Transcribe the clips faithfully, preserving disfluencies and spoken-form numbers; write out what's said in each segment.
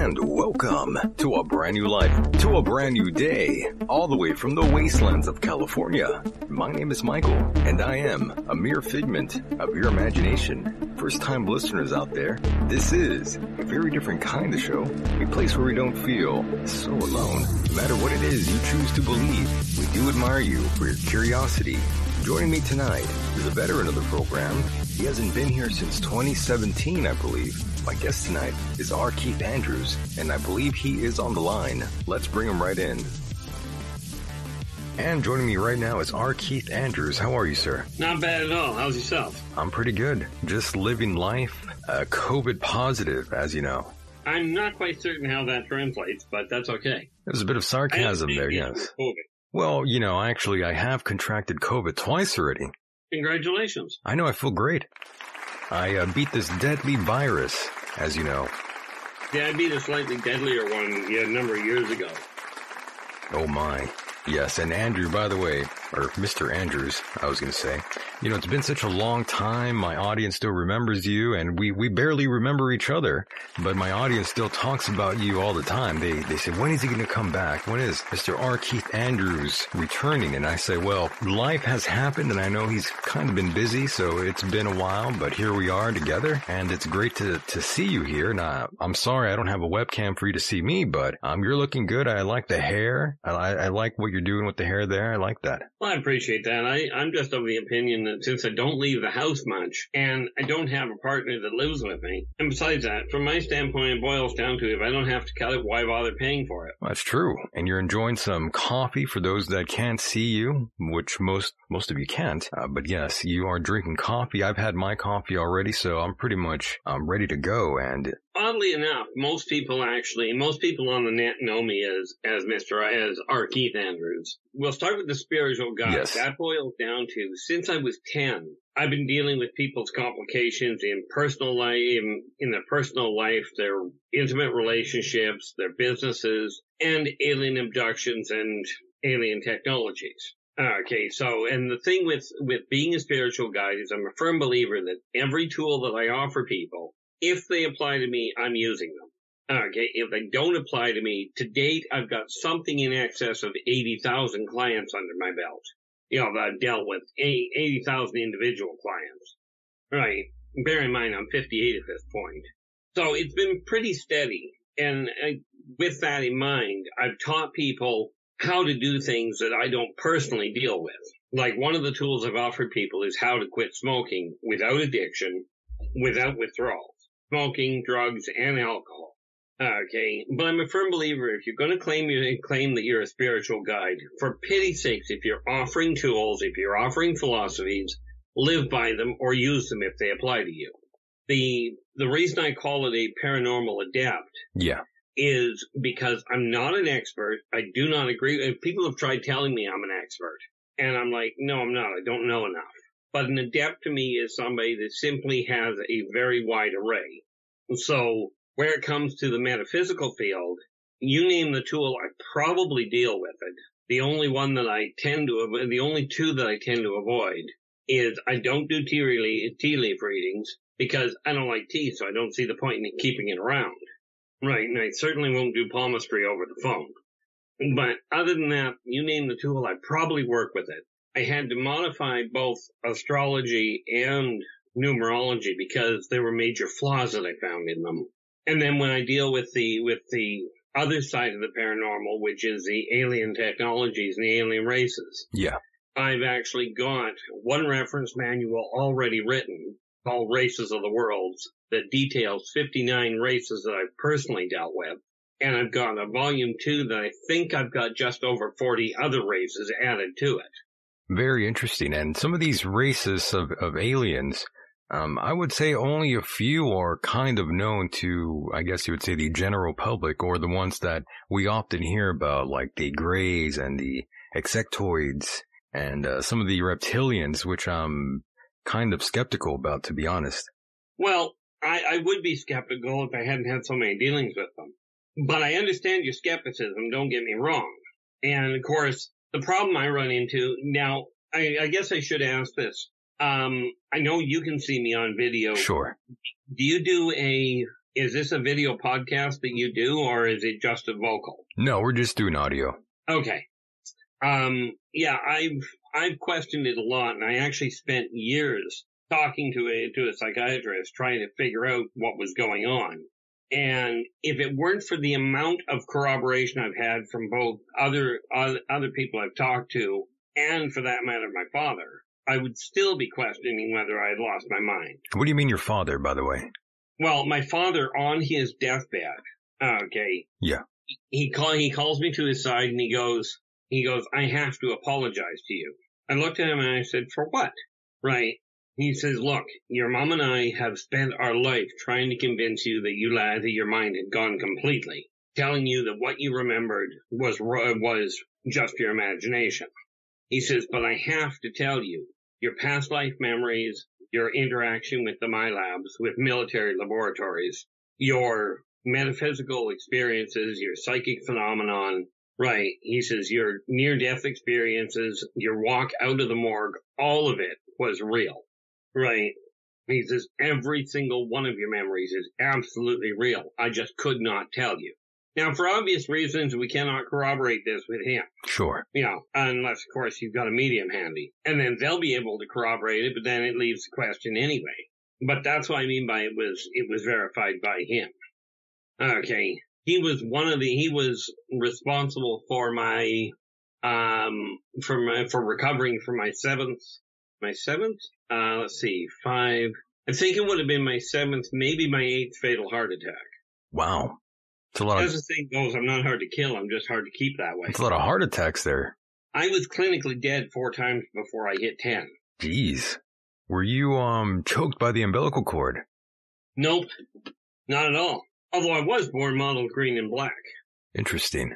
and welcome to a brand new life, to a brand new day, all the way from the wastelands of California. My name is Michael, and I am a mere figment of your imagination. First-time listeners out there, this is a very different kind of show, a place where we don't feel so alone. No matter what it is you choose to believe, we do admire you for your curiosity. Joining me tonight is a veteran of the program. He hasn't been here since twenty seventeen, I believe. My guest tonight is R. Keith Andrews, and I believe he is on the line. Let's bring him right in. And joining me right now is R. Keith Andrews. How are you, sir? Not bad at all. How's yourself? I'm pretty good. Just living life, uh, COVID positive, as you know. I'm not quite certain how that translates, but that's okay. There's a bit of sarcasm there, yes. COVID. Well, you know, actually, I have contracted COVID twice already. Congratulations. I know, I feel great. I uh, beat this deadly virus, as you know. Yeah, I beat a slightly deadlier one yeah, a number of years ago. Oh my. Yes, and Andrew, by the way, or Mister Andrews, I was going to say, you know, it's been such a long time. My audience still remembers you, and we, we barely remember each other, but my audience still talks about you all the time. They they say, when is he going to come back? When is Mister R. Keith Andrews returning? And I say, well, life has happened, and I know he's kind of been busy, so it's been a while, but here we are together, and it's great to, to see you here. And I, I'm sorry I don't have a webcam for you to see me, but um, you're looking good. I like the hair. I, I like what you're doing with the hair there. I like that. Well, I appreciate that. I, I'm just of the opinion that since I don't leave the house much and I don't have a partner that lives with me, and besides that, from my standpoint, it boils down to if I don't have to cut it, why bother paying for it? Well, that's true. And you're enjoying some coffee for those that can't see you, which most most of you can't. Uh, but yes, you are drinking coffee. I've had my coffee already, so I'm pretty much um, ready to go. And oddly enough, most people actually, most people on the net know me as, as Mister as R. Keith Andrews. We'll start with the spiritual guide. Yes. That boils down to, since I was ten, I've been dealing with people's complications in personal life, in, in their personal life, their intimate relationships, their businesses, and alien abductions and alien technologies. Okay, so, and the thing with, with being a spiritual guide is I'm a firm believer that every tool that I offer people, if they apply to me, I'm using them. Okay, if they don't apply to me, to date, I've got something in excess of eighty thousand clients under my belt. You know, I've dealt with eighty thousand individual clients. Right. Bear in mind, I'm fifty-eight at this point. So it's been pretty steady. And I, with that in mind, I've taught people how to do things that I don't personally deal with. Like one of the tools I've offered people is how to quit smoking without addiction, without withdrawals. Smoking, drugs, and alcohol. Okay, but I'm a firm believer if you're going to claim you claim that you're a spiritual guide, for pity's sakes, if you're offering tools, if you're offering philosophies, live by them or use them if they apply to you. The the reason I call it a paranormal adept yeah. is because I'm not an expert. I do not agree. People have tried telling me I'm an expert, and I'm like, no, I'm not. I don't know enough. But an adept to me is somebody that simply has a very wide array. So where it comes to the metaphysical field, you name the tool, I probably deal with it. The only one that I tend to avoid, the only two that I tend to avoid is I don't do tea, really, tea leaf readings because I don't like tea, so I don't see the point in keeping it around. Right, and I certainly won't do palmistry over the phone. But other than that, you name the tool, I probably work with it. I had to modify both astrology and numerology because there were major flaws that I found in them. And then when I deal with the with the other side of the paranormal, which is the alien technologies and the alien races, yeah, I've actually got one reference manual already written called Races of the Worlds that details fifty-nine races that I've personally dealt with. And I've got a volume two that I think I've got just over forty other races added to it. Very interesting. And some of these races of, of aliens, Um, I would say only a few are kind of known to, I guess you would say, the general public, or the ones that we often hear about, like the Greys and the Insectoids and uh, some of the reptilians, which I'm kind of skeptical about, to be honest. Well, I, I would be skeptical if I hadn't had so many dealings with them. But I understand your skepticism, don't get me wrong. And, of course, the problem I run into, now, I, I guess I should ask this. Um, I know you can see me on video. Sure. Do you do a is this a video podcast that you do, or is it just a vocal? No, we're just doing audio. Okay. Um, yeah, I've, I've questioned it a lot, and I actually spent years talking to a, to a psychiatrist trying to figure out what was going on. And if it weren't for the amount of corroboration I've had from both other, uh, other people I've talked to, and for that matter, my father, I would still be questioning whether I had lost my mind. What do you mean your father, by the way? Well, my father on his deathbed, okay. Yeah. He call, he calls me to his side and he goes, he goes, I have to apologize to you. I looked at him and I said, for what? Right. He says, look, your mom and I have spent our life trying to convince you that you that your mind had gone completely, telling you that what you remembered was was just your imagination. He says, but I have to tell you, your past life memories, your interaction with the MyLabs, with military laboratories, your metaphysical experiences, your psychic phenomenon, right? He says, your near-death experiences, your walk out of the morgue, all of it was real. Right. He says, every single one of your memories is absolutely real. I just could not tell you. Now, for obvious reasons, we cannot corroborate this with him. Sure. You know, unless, of course, you've got a medium handy. And then they'll be able to corroborate it, but then it leaves the question anyway. But that's what I mean by it was, it was verified by him. Okay. He was one of the, he was responsible for my, um, for my, for recovering from my seventh, my seventh? Uh, let's see, five. I think it would have been my seventh, maybe my eighth fatal heart attack. Wow. It's a lot of, as the saying goes, I'm not hard to kill, I'm just hard to keep that way. It's a lot of heart attacks there. I was clinically dead four times before I hit ten. Jeez. Were you, um, choked by the umbilical cord? Nope. Not at all. Although I was born mottled green and black. Interesting.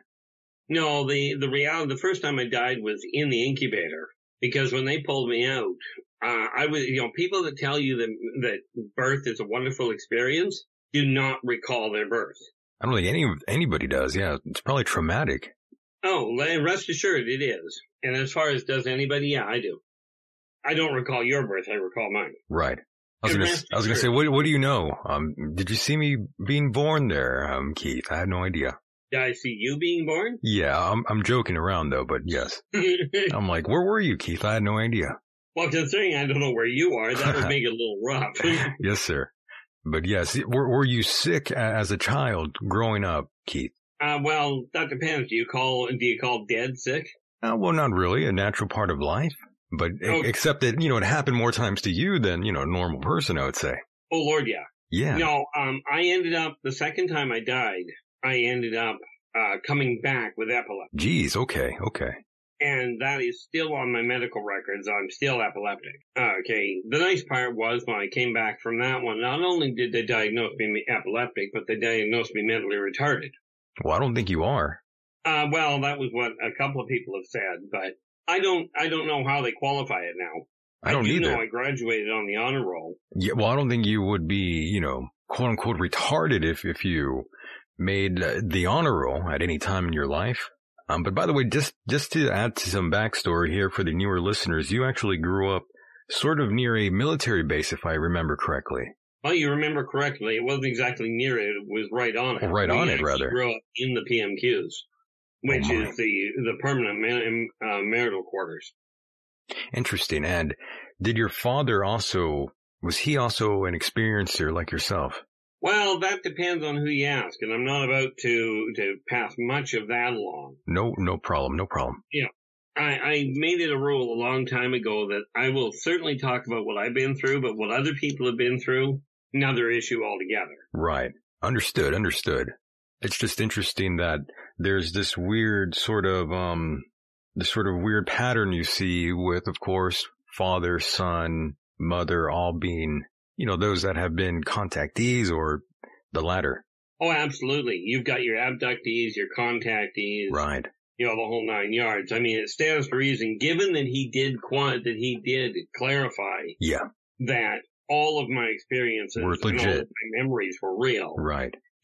No, the, the reality, the first time I died was in the incubator. Because when they pulled me out, uh, I was, you know, people that tell you that, that birth is a wonderful experience do not recall their birth. I don't think any anybody does. Yeah, it's probably traumatic. Oh, rest assured it is. And as far as does anybody, yeah, I do. I don't recall your birth. I recall mine. Right. I was going to, I was going to say, what, what do you know? Um, did you see me being born there, um, Keith? I had no idea. Did I see you being born? Yeah, I'm, I'm joking around though, but yes. I'm like, where were you, Keith? I had no idea. Well, considering I don't know where you are, that would make it a little rough. Yes, sir. But yes, were, were you sick as a child growing up, Keith? Uh, well, that depends. Do you call, do you call dead sick? Uh, well, not really. A natural part of life. But okay. Except that, you know, it happened more times to you than, you know, a normal person, I would say. Oh, Lord, yeah. Yeah. No, um, I ended up, the second time I died, I ended up, uh, coming back with epilepsy. Geez, okay, okay. And that is still on my medical records. I'm still epileptic. Okay. The nice part was when I came back from that one, not only did they diagnose me epileptic, but they diagnosed me mentally retarded. Well, I don't think you are. Uh, well, that was what a couple of people have said, but I don't, I don't know how they qualify it now. I don't I do either. know I graduated on the honor roll. Yeah, well, I don't think you would be, you know, quote unquote retarded if, if you made the honor roll at any time in your life. Um, but by the way, just, just to add to some backstory here for the newer listeners, you actually grew up sort of near a military base, if I remember correctly. Well, you remember correctly. It wasn't exactly near it. It was right on it. Oh, right we on it, rather. grew up in the P M Qs, which oh is the, the permanent man, uh, marital quarters. Interesting. And did your father also, was he also an experiencer like yourself? Well, that depends on who you ask, and I'm not about to, to pass much of that along. No, no problem, no problem. Yeah. I, I made it a rule a long time ago that I will certainly talk about what I've been through, but what other people have been through, another issue altogether. Right. Understood, understood. It's just interesting that there's this weird sort of, um, this sort of weird pattern you see with, of course, father, son, mother, all being, you know, those that have been contactees or the latter. Oh, absolutely. You've got your abductees, your contactees. Right. You know, the whole nine yards. I mean, it stands to reason, given that he did quant, that he did clarify. Yeah. That all of my experiences were legit. and all of my memories were real. Right.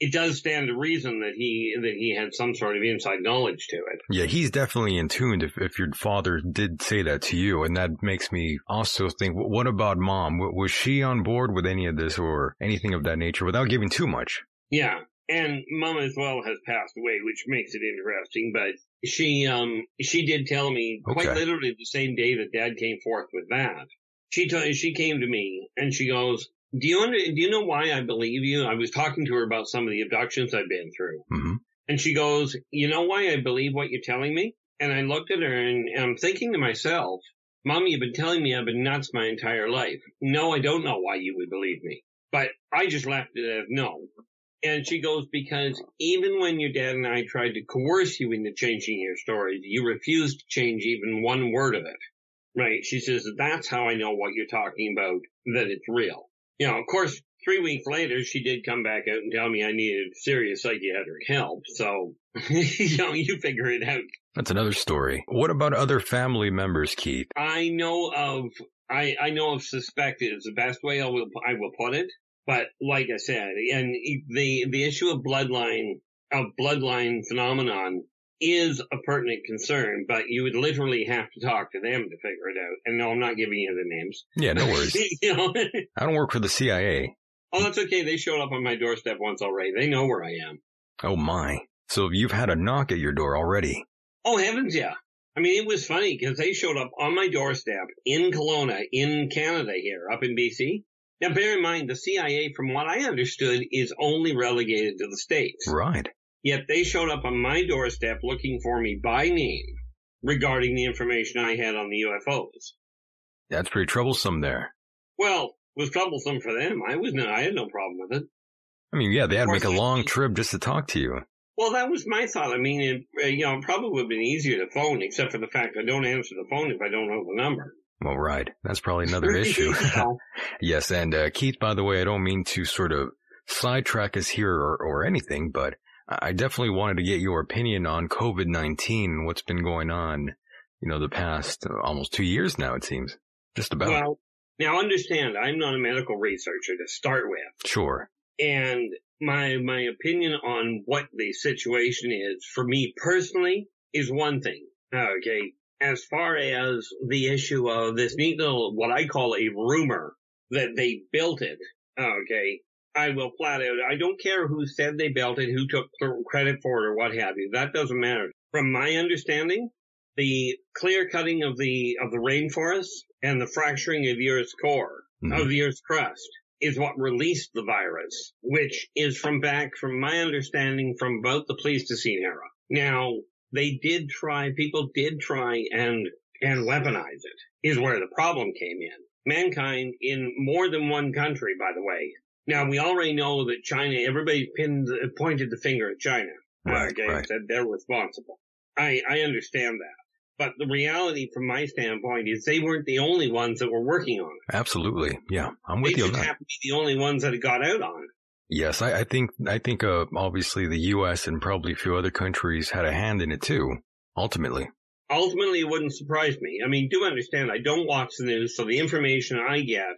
it does stand to reason that he that he had some sort of inside knowledge to it. Yeah, he's definitely in tune if, if your father did say that to you. And that makes me also think, what about mom? Was she on board with any of this or anything of that nature without giving too much? Yeah. And mom as well has passed away, which makes it interesting. But she um she did tell me quite Okay. literally the same day that Dad came forth with that. She t- she came to me and she goes, Do you under, do you know why I believe you? I was talking to her about some of the abductions I've been through. Mm-hmm. And she goes, you know why I believe what you're telling me? And I looked at her and I'm thinking to myself, Mom, you've been telling me I've been nuts my entire life. No, I don't know why you would believe me. But I just left it as no. And she goes, because even when your dad and I tried to coerce you into changing your story, you refused to change even one word of it. Right? She says, that's how I know what you're talking about, that it's real. You know, of course, three weeks later, she did come back out and tell me I needed serious psychiatric help. So, you know, you figure it out. That's another story. What about other family members, Keith? I know of, I, I know of suspected is the best way I will, I will put it. But like I said, and the, the issue of bloodline, of bloodline phenomenon is a pertinent concern, but you would literally have to talk to them to figure it out. And no, I'm not giving you the names. Yeah, no worries. You know? I don't work for the C I A. Oh, that's okay. They showed up on my doorstep once already. They know where I am. Oh my. So you've had a knock at your door already? Oh, heavens, yeah. I mean, it was funny because they showed up on my doorstep in Kelowna, in Canada here, up in B C. Now, bear in mind, the C I A, from what I understood, is only relegated to the States. Right. Yet they showed up on my doorstep looking for me by name regarding the information I had on the U F Os. That's pretty troublesome there. Well, it was troublesome for them. I was no, I had no problem with it. I mean, yeah, they had to make a long trip just to talk to you. Well, that was my thought. I mean, it, you know, it probably would have been easier to phone, except for the fact I don't answer the phone if I don't know the number. Well, right. That's probably another issue. Yes, and uh, Keith, by the way, I don't mean to sort of sidetrack us here or, or anything, but I definitely wanted to get your opinion on COVID nineteen, what's been going on, you know, the past uh, almost two years now, it seems. Just about. Well, now understand, I'm not a medical researcher to start with. Sure. And my my opinion on what the situation is, for me personally, is one thing. Okay. As far as the issue of this neat little, what I call a rumor that they built it, okay, I will flat out, I don't care who said they built it, who took credit for it or what have you. That doesn't matter. From my understanding, the clear cutting of the, of the rainforests and the fracturing of the Earth's core, mm-hmm. of the Earth's crust, is what released the virus, which is from back, from my understanding, from about the Pleistocene era. Now, they did try, people did try and, and weaponize it, is where the problem came in. Mankind in more than one country, by the way. Now, we already know that China, everybody pinned, pointed the finger at China. Right, okay, right. Said they're responsible. I, I understand that. But the reality from my standpoint is they weren't the only ones that were working on it. Absolutely. Yeah, I'm with they you on just that. happened to be the only ones that it got out on. Yes, I, I think, I think, uh, obviously the U S and probably a few other countries had a hand in it too, ultimately. Ultimately, it wouldn't surprise me. I mean, do understand, I don't watch the news, so the information I get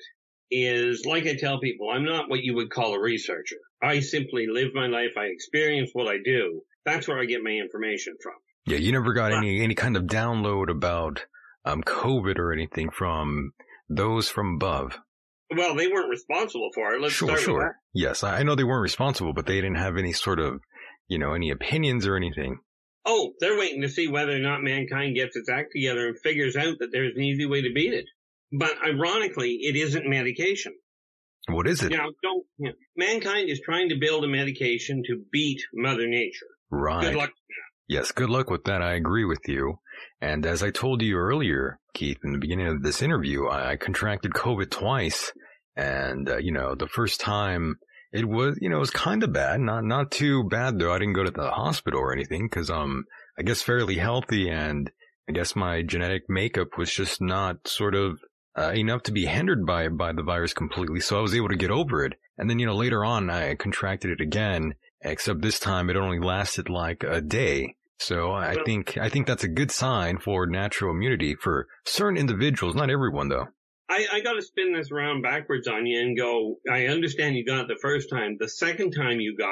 is, like I tell people, I'm not what you would call a researcher. I simply live my life, I experience what I do. That's where I get my information from. Yeah, you never got any, any kind of download about, um, COVID or anything from those from above. Well, they weren't responsible for it. Let's sure, start sure. with that. Yes, I know they weren't responsible, but they didn't have any sort of, you know, any opinions or anything. Oh, they're waiting to see whether or not mankind gets its act together and figures out that there's an easy way to beat it. But ironically, it isn't medication. What is it? Now, don't, you know, mankind is trying to build a medication to beat Mother Nature. Right. Good luck with that. Yes, good luck with that. I agree with you. And as I told you earlier, Keith, in the beginning of this interview, I contracted COVID twice. And, uh, you know, the first time it was, you know, it was kind of bad. Not, not too bad though. I didn't go to the hospital or anything because, um, I guess fairly healthy. And I guess my genetic makeup was just not sort of, uh, enough to be hindered by, by the virus completely. So I was able to get over it. And then, you know, later on, I contracted it again, except this time it only lasted like a day. So I think, I think that's a good sign for natural immunity for certain individuals, not everyone though. I, I got to spin this around backwards on you and go, I understand you got it the first time. The second time you got it,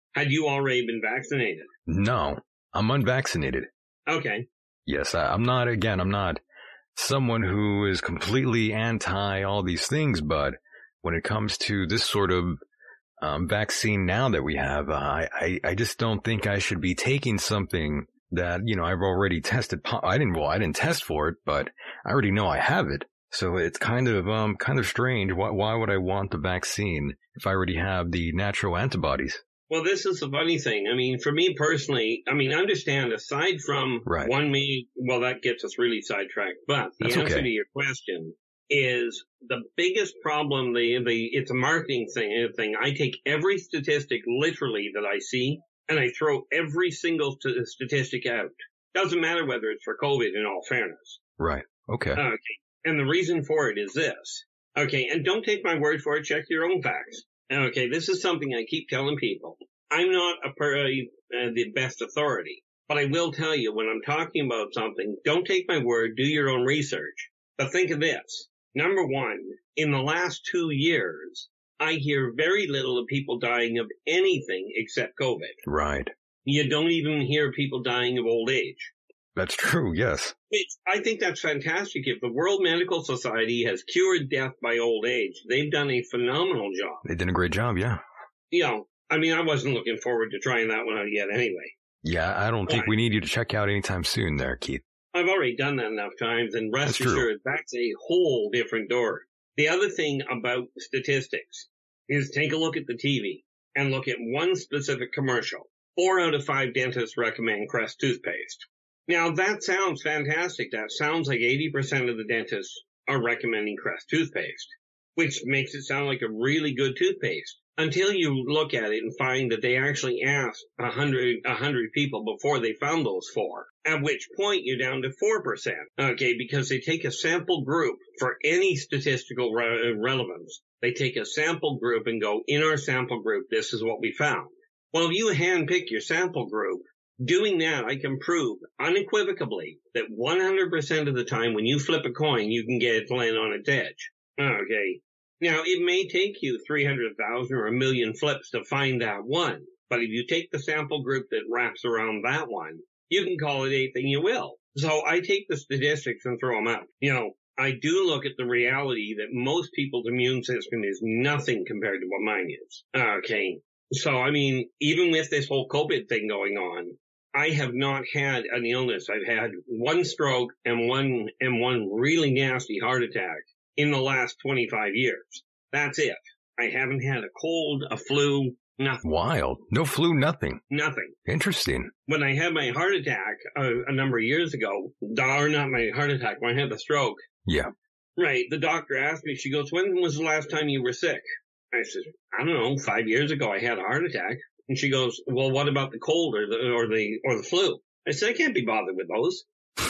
Had you already been vaccinated? No, I'm unvaccinated. Okay. Yes, I, I'm not, again, I'm not someone who is completely anti all these things, but when it comes to this sort of um, vaccine now that we have, uh, I, I, I just don't think I should be taking something that, you know, I've already tested. Po- I didn't, well, I didn't test for it, but I already know I have it. So it's kind of, um, kind of strange. Why, why would I want the vaccine if I already have the natural antibodies? Well, this is the funny thing. I mean, for me personally, I mean, understand, aside from right. one me, well, that gets us really sidetracked. But the That's answer okay. to your question is the biggest problem, the, the, it's a marketing thing, thing. I take every statistic literally that I see, and I throw every single st- statistic out. Doesn't matter whether it's for COVID, in all fairness. Right. Okay. Okay. And the reason for it is this. Okay. And don't take my word for it. Check your own facts. Okay, this is something I keep telling people. I'm not a per, uh, the best authority, but I will tell you when I'm talking about something, don't take my word, do your own research. But think of this. Number one, in the last two years, I hear very little of people dying of anything except COVID. Right. You don't even hear people dying of old age. That's true, yes. It's, I think that's fantastic. If the World Medical Society has cured death by old age, they've done a phenomenal job. They did a great job, yeah. You know, I mean, I wasn't looking forward to trying that one out yet anyway. Yeah, I don't think Why? we need you to check out anytime soon there, Keith. I've already done that enough times, and rest That's assured, that's a whole different door. The other thing about statistics is take a look at the T V and look at one specific commercial. Four out of five dentists recommend Crest toothpaste. Now, that sounds fantastic. That sounds like eighty percent of the dentists are recommending Crest toothpaste, which makes it sound like a really good toothpaste. Until you look at it and find that they actually asked a hundred, a hundred people before they found those four, at which point you're down to four percent. Okay, because they take a sample group for any statistical re- relevance. They take a sample group and go, in our sample group, this is what we found. Well, if you handpick your sample group, doing that, I can prove unequivocally that one hundred percent of the time when you flip a coin, you can get it to land on its edge. Okay. Now, it may take you three hundred thousand or a million flips to find that one, but if you take the sample group that wraps around that one, you can call it anything you will. So I take the statistics and throw them out. You know, I do look at the reality that most people's immune system is nothing compared to what mine is. Okay. So, I mean, even with this whole COVID thing going on, I have not had an illness. I've had one stroke and one and one really nasty heart attack in the last twenty-five years. That's it. I haven't had a cold, a flu, nothing. Wild. No flu, nothing. Nothing. Interesting. When I had my heart attack uh, a number of years ago, or not my heart attack, when I had the stroke. Yeah. Right. The doctor asked me, she goes, when was the last time you were sick? I said, I don't know, five years ago I had a heart attack. And she goes, well, what about the cold or the, or the, or the flu? I said, I can't be bothered with those.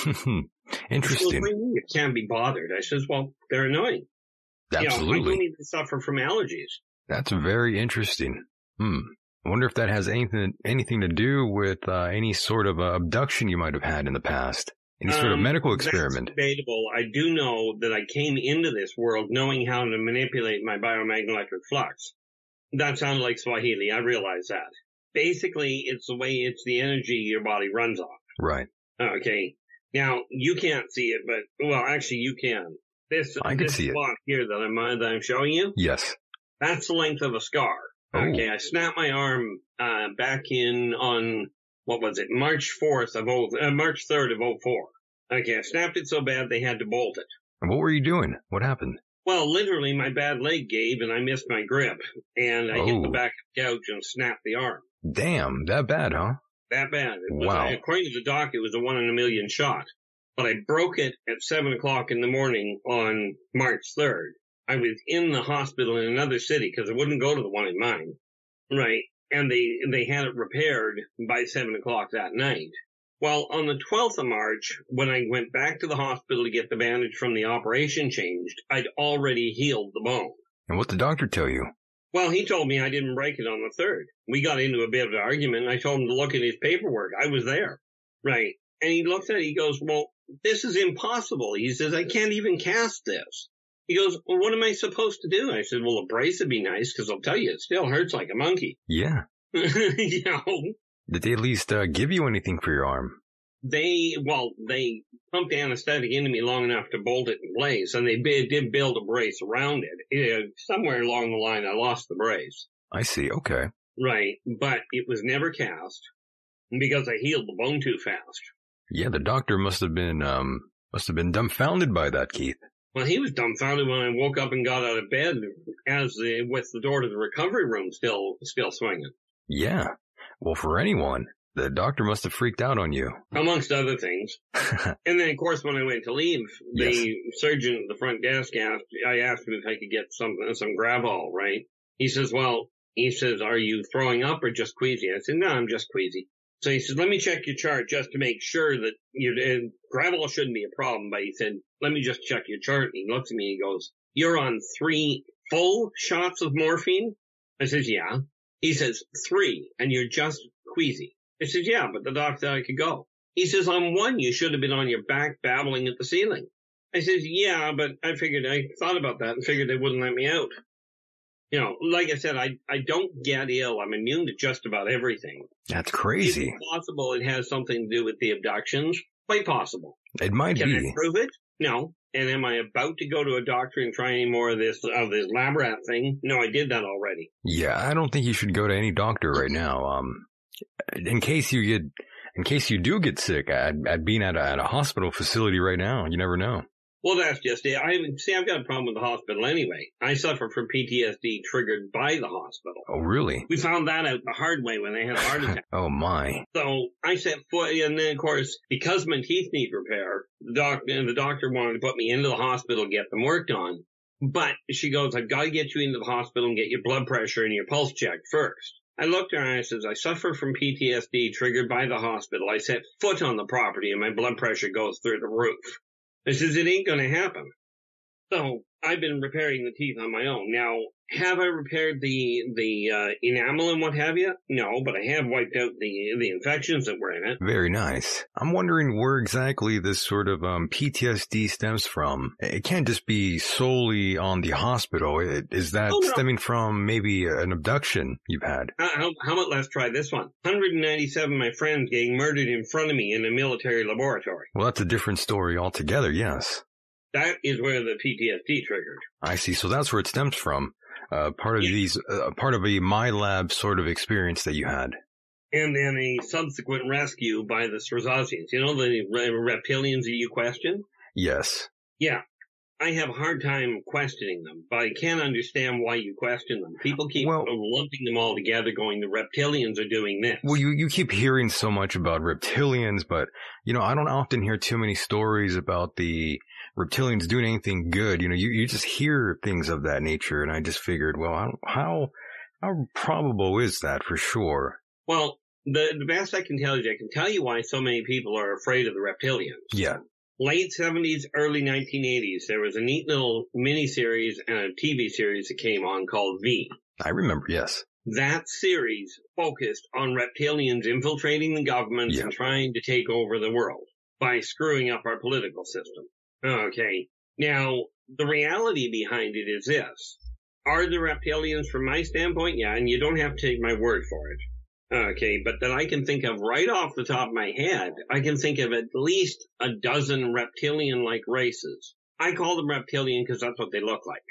Interesting. She goes, you can't be bothered. I says, well, they're annoying. Absolutely. You know, I don't even suffer from allergies. That's very interesting. Hmm. I wonder if that has anything, anything to do with uh, any sort of uh, abduction you might have had in the past. Any sort um, of medical experiment. That's debatable. I do know that I came into this world knowing how to manipulate my biomagnetic flux. That sounded like Swahili. I realize that. Basically, it's the way, it's the energy your body runs on. Right. Okay. Now, you can't see it, but, well, actually you can. This, I can this see it. spot here that I'm, uh, that I'm showing you, Yes. that's the length of a scar. Oh. Okay. I snapped my arm, uh, back in on, what was it, March fourth of, oh, uh, March third of oh four. Okay. I snapped it so bad they had to bolt it. And what were you doing? What happened? Well, literally my bad leg gave and I missed my grip and I Oh. hit the back of the couch and snapped the arm. Damn, that bad, huh? That bad. It was, Wow. According to the doc, it was a one in a million shot. But I broke it at seven o'clock in the morning on March third. I was in the hospital in another city because I wouldn't go to the one in mine. Right. And they, they had it repaired by seven o'clock that night. Well, on the twelfth of March, when I went back to the hospital to get the bandage from the operation changed, I'd already healed the bone. And what'd the doctor tell you? Well, he told me I didn't break it on the third. We got into a bit of an argument, and I told him to look at his paperwork. I was there. Right. And he looks at it, he goes, well, this is impossible. He says, I can't even cast this. He goes, well, what am I supposed to do? I said, well, a brace would be nice, because I'll tell you, it still hurts like a monkey. Yeah. you know. Did they at least uh, give you anything for your arm? They, well, they pumped anesthetic into me long enough to bolt it in place, and they did build a brace around it. it. Somewhere along the line, I lost the brace. I see, okay. Right, but it was never cast, because I healed the bone too fast. Yeah, the doctor must have been, um, must have been dumbfounded by that, Keith. Well, he was dumbfounded when I woke up and got out of bed, as the, with the door to the recovery room still, still swinging. Yeah, well, for anyone. The doctor must have freaked out on you. Amongst other things. And then, of course, when I went to leave, the yes. surgeon at the front desk asked, I asked him if I could get some, some Gravol, right? He says, well, he says, are you throwing up or just queasy? I said, no, I'm just queasy. So he says, let me check your chart just to make sure that you, and Gravol shouldn't be a problem, but he said, let me just check your chart. And he looks at me and he goes, you're on three full shots of morphine? I says, yeah. He says, three, and you're just queasy. I said, yeah, but the doc said I could go. He says, on one, you should have been on your back babbling at the ceiling. I says, yeah, but I figured, I thought about that and figured they wouldn't let me out. You know, like I said, I, I don't get ill. I'm immune to just about everything. That's crazy. Is it possible it has something to do with the abductions? Quite possible. It might Can be. Can I prove it? No. And am I about to go to a doctor and try any more of this, of this lab rat thing? No, I did that already. Yeah, I don't think you should go to any doctor right now. Um, in case you get, in case you do get sick, at, at being at a, at a hospital facility right now, you never know. Well, that's just it. I see. I've got a problem with the hospital anyway. I suffer from P T S D triggered by the hospital. Oh, really? We found that out the hard way when they had a heart attack. Oh my! So I set foot, and then of course, because my teeth need repair, the doctor the doctor wanted to put me into the hospital to get them worked on. But she goes, I've got to get you into the hospital and get your blood pressure and your pulse checked first. I looked at her and I says, I suffer from P T S D triggered by the hospital. I set foot on the property and my blood pressure goes through the roof. I says, it ain't going to happen. So I've been repairing the teeth on my own. Now, have I repaired the the uh, enamel and what have you? No, but I have wiped out the the infections that were in it. Very nice. I'm wondering where exactly this sort of um, P T S D stems from. It can't just be solely on the hospital. It, is that oh, no. stemming from maybe an abduction you've had? Uh, how, how about let's try this one? one hundred ninety-seven of my friends getting murdered in front of me in a military laboratory. Well, that's a different story altogether, yes. That is where the P T S D triggered. I see. So that's where it stems from. Uh, part of yeah. these, uh, part of a MyLab sort of experience that you had. And then a subsequent rescue by the Strazazians. You know, the re- reptilians that you question? Yes. Yeah. I have a hard time questioning them, but I can't understand why you question them. People keep well, lumping them all together going, the reptilians are doing this. Well, you, you keep hearing so much about reptilians, but, you know, I don't often hear too many stories about the reptilians doing anything good. You know, you, you just hear things of that nature, and I just figured, well, I don't, how how probable is that for sure? Well, the, the best I can tell you, I can tell you why so many people are afraid of the reptilians. Yeah. Late seventies, early nineteen eighties, there was a neat little miniseries and a T V series that came on called V. I remember, yes. That series focused on reptilians infiltrating the governments yeah. and trying to take over the world by screwing up our political system. Okay. Now, the reality behind it is this. Are the reptilians, from my standpoint? Yeah, and you don't have to take my word for it. Okay, but that I can think of right off the top of my head, I can think of at least a dozen reptilian-like races. I call them reptilian because that's what they look like.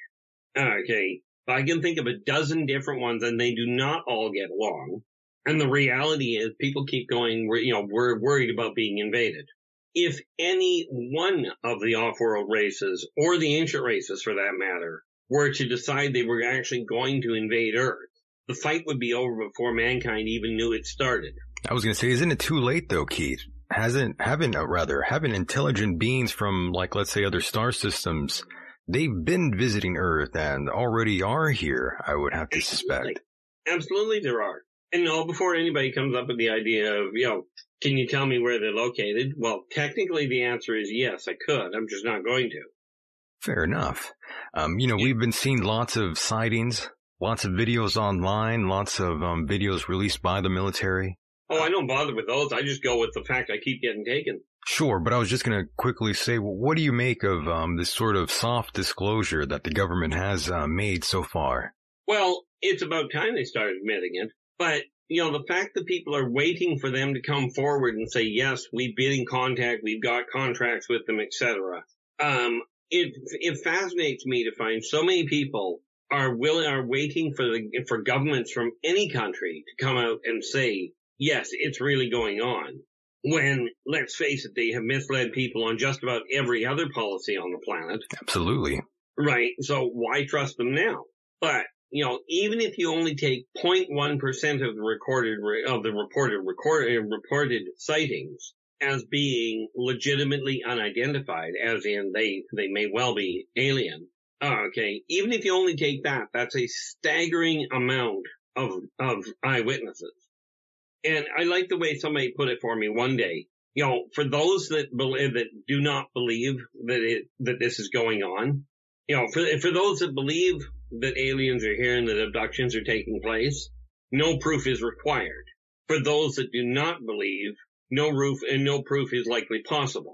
Okay, but I can think of a dozen different ones, and they do not all get along. And the reality is, people keep going, you know, we're worried about being invaded. If any one of the off-world races, or the ancient races for that matter, were to decide they were actually going to invade Earth, the fight would be over before mankind even knew it started. I was going to say, isn't it too late though, Keith? Hasn't, haven't, uh, rather, haven't intelligent beings from, like, let's say other star systems, they've been visiting Earth and already are here, I would have to Absolutely. suspect. Absolutely there are. And no, before anybody comes up with the idea of, you know, can you tell me where they're located? Well, technically the answer is yes, I could. I'm just not going to. Fair enough. Um, you know, yeah. we've been seeing lots of sightings. Lots of videos online, lots of um, videos released by the military. Oh, I don't bother with those. I just go with the fact I keep getting taken. Sure, but I was just going to quickly say, well, what do you make of um, this sort of soft disclosure that the government has uh, made so far? Well, it's about time they started admitting it. But you know, the fact that people are waiting for them to come forward and say, yes, we've been in contact, we've got contracts with them, et cetera. Um, it, it fascinates me to find so many people are willing, are waiting for the, for governments from any country to come out and say, yes, it's really going on. When, let's face it, they have misled people on just about every other policy on the planet. Absolutely. Right. So why trust them now? But, you know, even if you only take zero point one percent of the recorded, of the reported, recorded, reported sightings as being legitimately unidentified, as in they, they may well be alien. Oh, okay. Even if you only take that, that's a staggering amount of, of eyewitnesses. And I like the way somebody put it for me one day. You know, for those that believe, that do not believe that it, that this is going on, you know, for, for those that believe that aliens are here and that abductions are taking place, no proof is required. For those that do not believe, no roof and no proof is likely possible.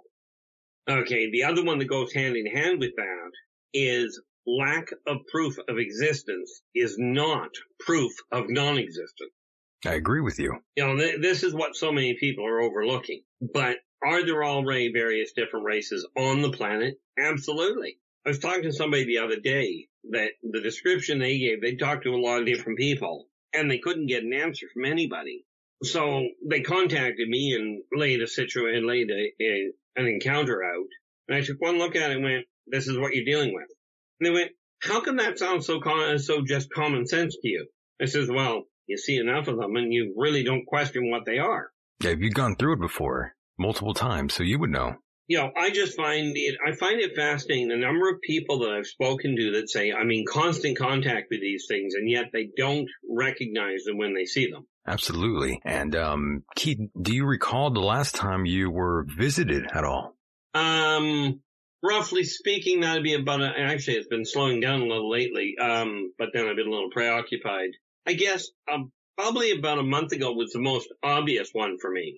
Okay. The other one that goes hand in hand with that is lack of proof of existence is not proof of non-existence. I agree with you. You know, th- this is what so many people are overlooking. But are there already various different races on the planet? Absolutely. I was talking to somebody the other day that the description they gave, they talked to a lot of different people, and they couldn't get an answer from anybody. So they contacted me and laid a situation, laid a, a, an encounter out. And I took one look at it and went, this is what you're dealing with. And they went, how can that sound so con- so just common sense to you? I says, well, you see enough of them and you really don't question what they are. Yeah, you've gone through it before multiple times, so you would know. You know, I just find it, I find it fascinating the number of people that I've spoken to that say, I'm in constant contact with these things, and yet they don't recognize them when they see them. Absolutely. And, um, Keith, do you recall the last time you were visited at all? Um, roughly speaking, that'd be about, a, actually it's been slowing down a little lately, um, but then I've been a little preoccupied. I guess, um, probably about a month ago was the most obvious one for me.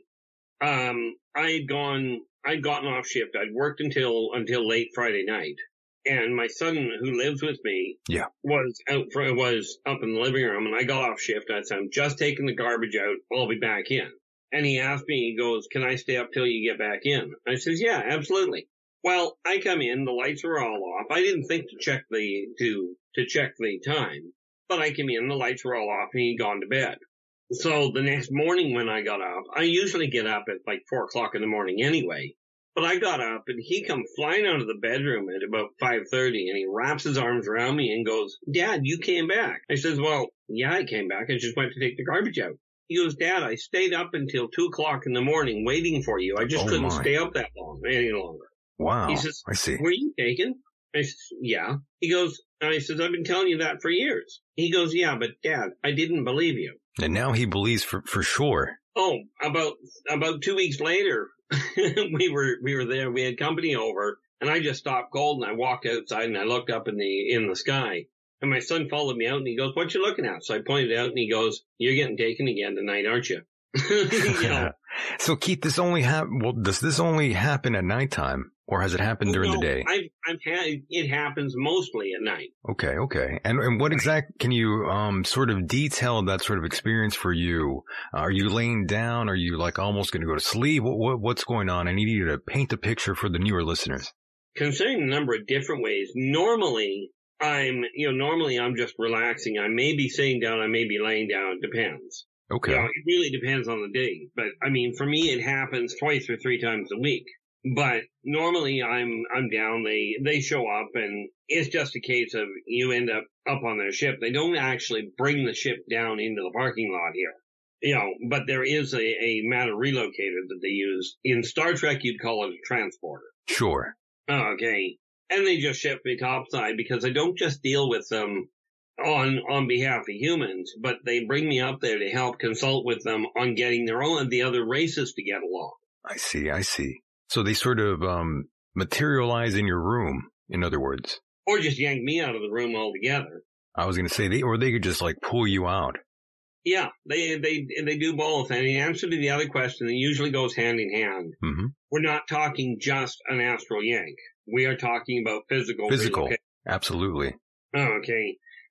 Um, I'd gone, I'd gotten off shift. I'd worked until, until late Friday night. And my son, who lives with me, yeah, was out for, was up in the living room, and I got off shift. I said, I'm just taking the garbage out. I'll be back in. And he asked me, he goes, can I stay up till you get back in? I says, yeah, absolutely. Well, I come in, the lights are all off. I didn't think to check the, to, to check the time. But I came in, the lights were all off, and he'd gone to bed. So the next morning when I got up, I usually get up at like four o'clock in the morning anyway. But I got up, and he come flying out of the bedroom at about five thirty, and he wraps his arms around me and goes, Dad, you came back. I says, well, yeah, I came back. I just went to take the garbage out. He goes, Dad, I stayed up until two o'clock in the morning waiting for you. I just oh couldn't my. stay up that long, any longer. Wow. He says, I see. were you taken? I says, yeah. He goes, and I says, I've been telling you that for years. He goes, yeah, but Dad, I didn't believe you. And now he believes for, for sure. Oh, about, about two weeks later, we were, we were there, we had company over, and I just stopped cold and I walked outside and I looked up in the, in the sky. And my son followed me out and he goes, what you looking at? So I pointed out and he goes, you're getting taken again tonight, aren't you? You know? So Keith, this only hap- well, does this only happen at nighttime? Or has it happened during no, the day? I've, I've had, it happens mostly at night. Okay, okay. And and what exact, can you um sort of detail that sort of experience for you? Uh, are you laying down? Are you like almost going to go to sleep? What, what What's going on? I need you to paint the picture for the newer listeners. Considering the number of different ways, normally I'm, you know, normally I'm just relaxing. I may be sitting down, I may be laying down, it depends. Okay. You know, it really depends on the day. But I mean, for me, it happens twice or three times a week. But normally I'm, I'm down, they, they show up and it's just a case of you end up up on their ship. They don't actually bring the ship down into the parking lot here. You know, but there is a, a matter relocator that they use. In Star Trek, you'd call it a transporter. Sure. Okay. And they just ship me topside because I don't just deal with them on, on behalf of humans, but they bring me up there to help consult with them on getting their own, the other races to get along. I see, I see. So they sort of um materialize in your room, in other words. Or just yank me out of the room altogether. I was going to say, they, or they could just like pull you out. Yeah, they they they do both. And in answer to the other question, it usually goes hand in hand. Mm-hmm. We're not talking just an astral yank. We are talking about physical. Physical, absolutely. Oh, okay.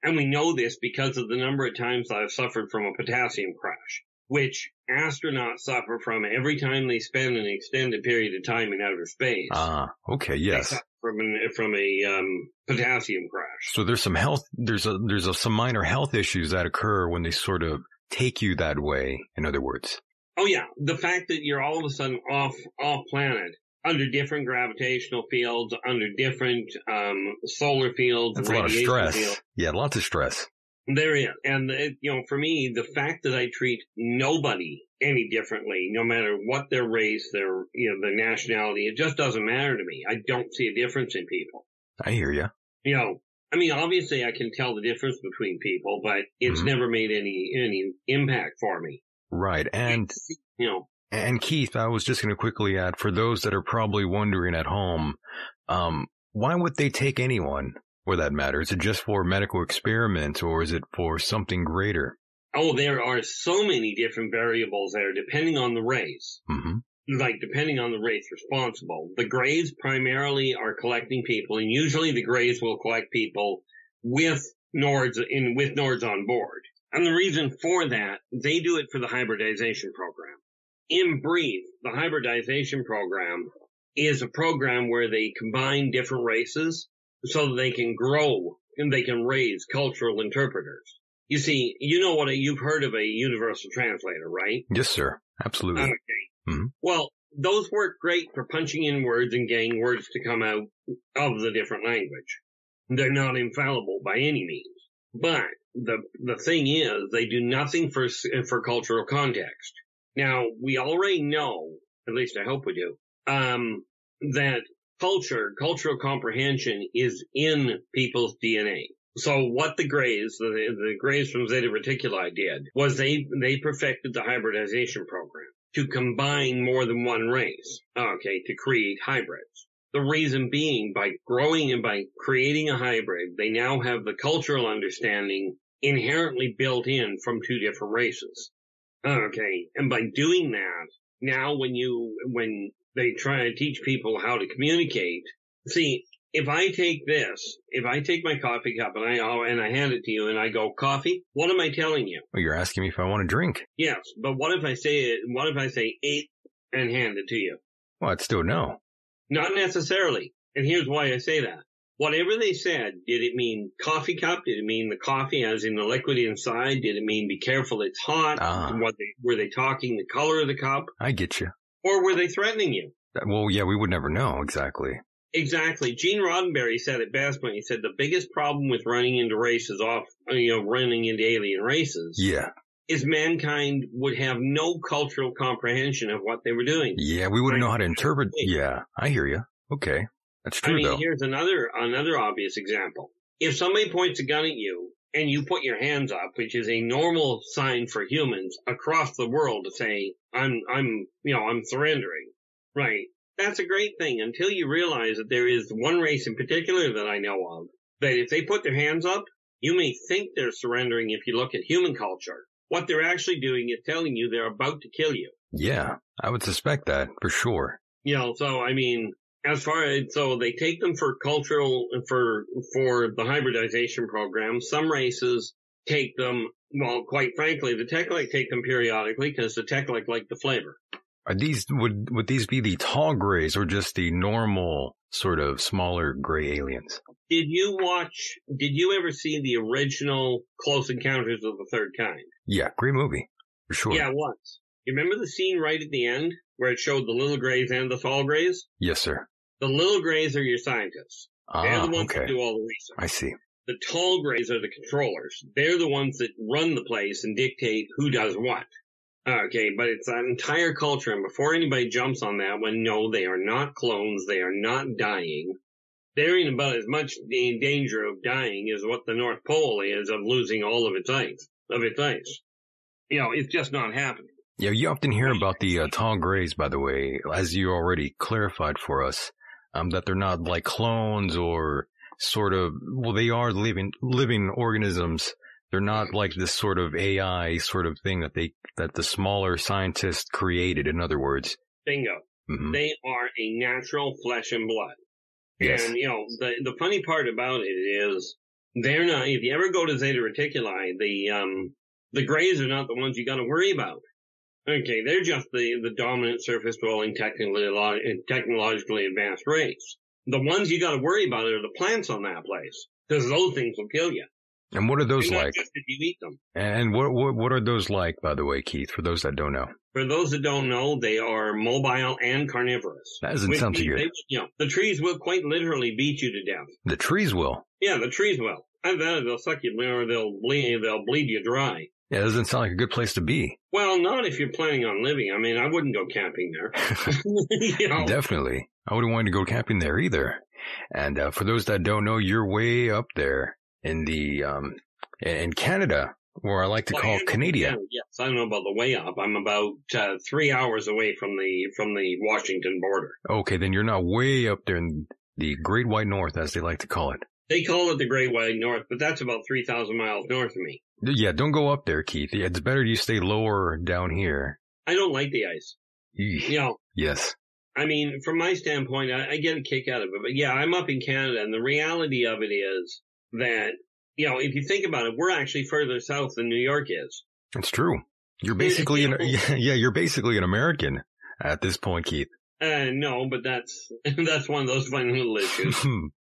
And we know this because of the number of times I've suffered from a potassium crash, which astronauts suffer from every time they spend an extended period of time in outer space. Ah, okay, yes. They suffer from, an, from a um, potassium crash. So there's some health, there's a, there's a, some minor health issues that occur when they sort of take you that way, in other words. Oh yeah, the fact that you're all of a sudden off, off planet, under different gravitational fields, under different um, solar fields. That's a lot of stress. Fields. Yeah, lots of stress. There is. And, it, you know, for me, the fact that I treat nobody any differently, no matter what their race, their, you know, their nationality, it just doesn't matter to me. I don't see a difference in people. I hear you. You know, I mean, obviously I can tell the difference between people, but it's mm-hmm. never made any, any impact for me. Right. And, you know, And Keith, I was just going to quickly add, for those that are probably wondering at home, um, why would they take anyone for that matter? Is it just for medical experiments or is it for something greater? Oh, there are so many different variables there depending on the race. Mm-hmm. Like depending on the race responsible. The Greys primarily are collecting people, and usually the Greys will collect people with Nords in with Nords on board. And the reason for that, they do it for the hybridization program. In brief, the hybridization program is a program where they combine different races so that they can grow and they can raise cultural interpreters. You see, you know what, a, you've heard of a universal translator, right? Yes, sir. Absolutely. Okay. Mm-hmm. Well, those work great for punching in words and getting words to come out of the different language. They're not infallible by any means. But the the thing is, they do nothing for for cultural context. Now, we already know, at least I hope we do, um, that culture, cultural comprehension is in people's D N A. So what the Greys, the, the Greys from Zeta Reticuli did was they, they perfected the hybridization program to combine more than one race, okay, to create hybrids. The reason being, by growing and by creating a hybrid, they now have the cultural understanding inherently built in from two different races. Okay, and by doing that, now when you, when they try to teach people how to communicate, see, if I take this, if I take my coffee cup and I, and I hand it to you and I go, coffee, what am I telling you? Well, you're asking me if I want to drink. Yes, but what if I say, what if I say eight and hand it to you? Well, I'd still know. Not necessarily. And here's why I say that. Whatever they said, did it mean coffee cup? Did it mean the coffee as in the liquid inside? Did it mean be careful it's hot? Ah. What they, were they talking the color of the cup? I get you. Or were they threatening you? Well, yeah, we would never know exactly. Exactly. Gene Roddenberry said it best when he said the biggest problem with running into races off, you know, running into alien races. Yeah. Is mankind would have no cultural comprehension of what they were doing. Yeah, we wouldn't know how to interpret. Yeah, I hear you. Okay. That's true, I mean, though. Here's another, another obvious example. If somebody points a gun at you and you put your hands up, which is a normal sign for humans across the world to say, I'm, I'm, you know, I'm surrendering. Right. That's a great thing until you realize that there is one race in particular that I know of that if they put their hands up, you may think they're surrendering if you look at human culture. What they're actually doing is telling you they're about to kill you. Yeah, I would suspect that for sure. You know, so I mean, as far as, so they take them for cultural, for, for the hybridization program. Some races take them, well, quite frankly, the Teklik take them periodically because the Teklik like the flavor. Are these, would, would these be the tall grays or just the normal sort of smaller gray aliens? Did you watch, did you ever see the original Close Encounters of the Third Kind? Yeah, great movie, for sure. Yeah, once. You remember the scene right at the end where it showed the little grays and the tall grays? Yes, sir. The little grays are your scientists. Ah, They're the ones okay. that do all the research. I see. The tall grays are the controllers. They're the ones that run the place and dictate who does what. Okay, but it's that entire culture, and before anybody jumps on that one, no, they are not clones. They are not dying. They're in about as much in danger of dying as what the North Pole is of losing all of its ice. Of its ice. You know, it's just not happening. Yeah, you often hear about the uh, tall grays, by the way, as you already clarified for us, um, that they're not like clones or sort of, well, they are living living organisms. They're not like this sort of A I sort of thing that they that the smaller scientists created. In other words, bingo. Mm-hmm. They are a natural flesh and blood. Yes. And you know the the funny part about it is They're not, if you ever go to Zeta Reticuli, the, um, the grays are not the ones you got to worry about. Okay, they're just the, the dominant surface dwelling technically, technologically advanced race. The ones you got to worry about are the plants on that place, because those things will kill you. And what are those Not like? just if you eat them. And what, what what are those like, by the way, Keith, for those that don't know? For those that don't know, they are mobile and carnivorous. That doesn't sound too good. They, you know, the trees will quite literally beat you to death. The trees will? Yeah, the trees will. I've had it, they'll suck you, or they'll bleed, they'll bleed you dry. Yeah, it doesn't sound like a good place to be. Well, not if you're planning on living. I mean, I wouldn't go camping there. You know? Definitely. I wouldn't want to go camping there either. And uh, for those that don't know, you're way up there in the um in Canada, or I like to well, call Canada. Yes, I don't know about the way up. I'm about uh, three hours away from the from the Washington border. Okay, then you're not way up there in the Great White North, as they like to call it. They call it the Great White North, but that's about three thousand miles north of me. Yeah, don't go up there, Keith. Yeah, it's better you stay lower down here. I don't like the ice. Eesh. You know, Yes. I mean, from my standpoint, I, I get a kick out of it. But yeah, I'm up in Canada, and the reality of it is that, you know, if you think about it, we're actually further south than New York is. It's true. You're basically an, yeah, yeah, you're basically an American at this point, Keith. Uh, no, but that's, that's one of those fun little issues.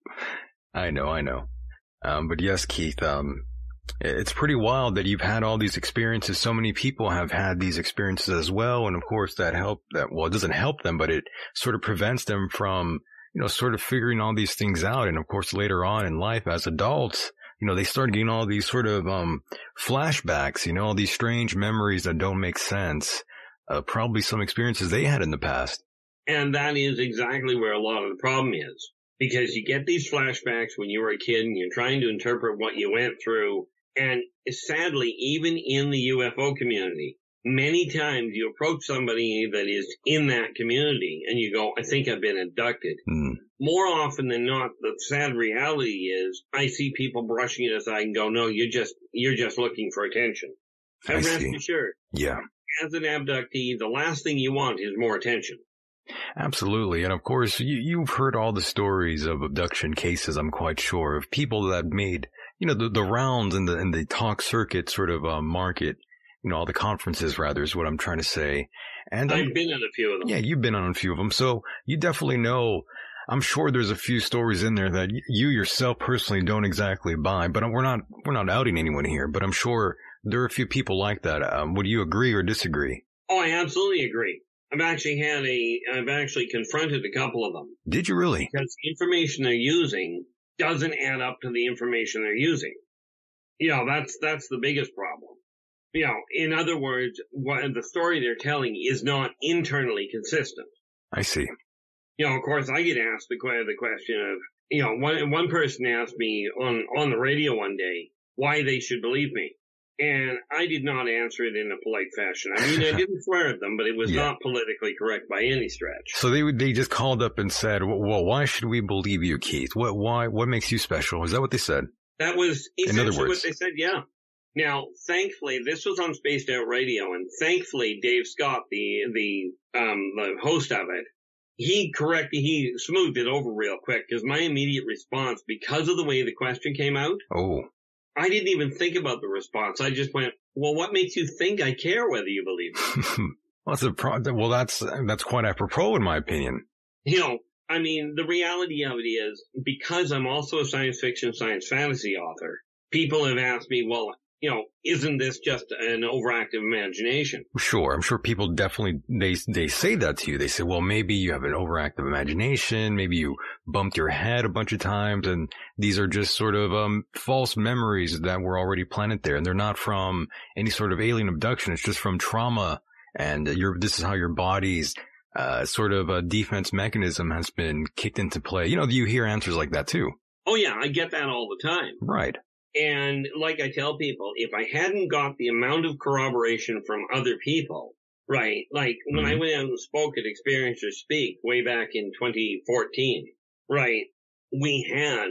I know, I know. Um, but yes, Keith, um, it's pretty wild that you've had all these experiences. So many people have had these experiences as well. And of course that help that, well, it doesn't help them, but it sort of prevents them from, you know, sort of figuring all these things out. And of course, later on in life as adults, you know, they start getting all these sort of, um, flashbacks, you know, all these strange memories that don't make sense. Uh, probably some experiences they had in the past. And that is exactly where a lot of the problem is. Because you get these flashbacks when you were a kid and you're trying to interpret what you went through. And sadly, even in the U F O community, many times you approach somebody that is in that community and you go, I think I've been abducted. Mm. More often than not, the sad reality is I see people brushing it aside and go, no, you're just, you're just looking for attention. And I rest see. assured, Yeah. as an abductee, the last thing you want is more attention. Absolutely. And of course, you, you've heard all the stories of abduction cases, I'm quite sure, of people that made, you know, the, the rounds in the, in the talk circuit sort of uh, market, you know, all the conferences rather is what I'm trying to say. And I've um, been at a few of them. Yeah, you've been on a few of them. So you definitely know, I'm sure there's a few stories in there that you yourself personally don't exactly buy, but we're not, we're not outing anyone here, but I'm sure there are a few people like that. Um, would you agree or disagree? Oh, I absolutely agree. I've actually had a, I've actually confronted a couple of them. Did you really? Because the information they're using doesn't add up to the information they're using. You know, that's, that's the biggest problem. You know, in other words, what the story they're telling is not internally consistent. I see. You know, of course, I get asked the, the question of, you know, one, one person asked me on, on the radio one day why they should believe me. And I did not answer it in a polite fashion. I mean, I didn't swear at them, but it was yeah. not politically correct by any stretch. So they they just called up and said, well, why should we believe you, Keith? What, why, what makes you special? Is that what they said? That was essentially in other words. what they said, yeah. Now, thankfully, this was on Spaced Out Radio, and thankfully, Dave Scott, the, the, um, the host of it, he corrected, he smoothed it over real quick, because my immediate response, because of the way the question came out, oh. I didn't even think about the response. I just went, well, what makes you think I care whether you believe it? well, that's a pro- well, that's, that's quite apropos in my opinion. You know, I mean, the reality of it is, because I'm also a science fiction, science fantasy author, people have asked me, well, you know, isn't this just an overactive imagination? Sure. I'm sure people definitely, they, they say that to you. They say, well, maybe you have an overactive imagination. Maybe you bumped your head a bunch of times and these are just sort of, um, false memories that were already planted there. And they're not from any sort of alien abduction. It's just from trauma. And your, this is how your body's, uh, sort of a defense mechanism has been kicked into play. You know, you hear answers like that too. Oh yeah. I get that all the time. Right. And like I tell people, if I hadn't got the amount of corroboration from other people, right, like when mm-hmm. I went out and spoke at Experiencers Speak way back in twenty fourteen, right, we had,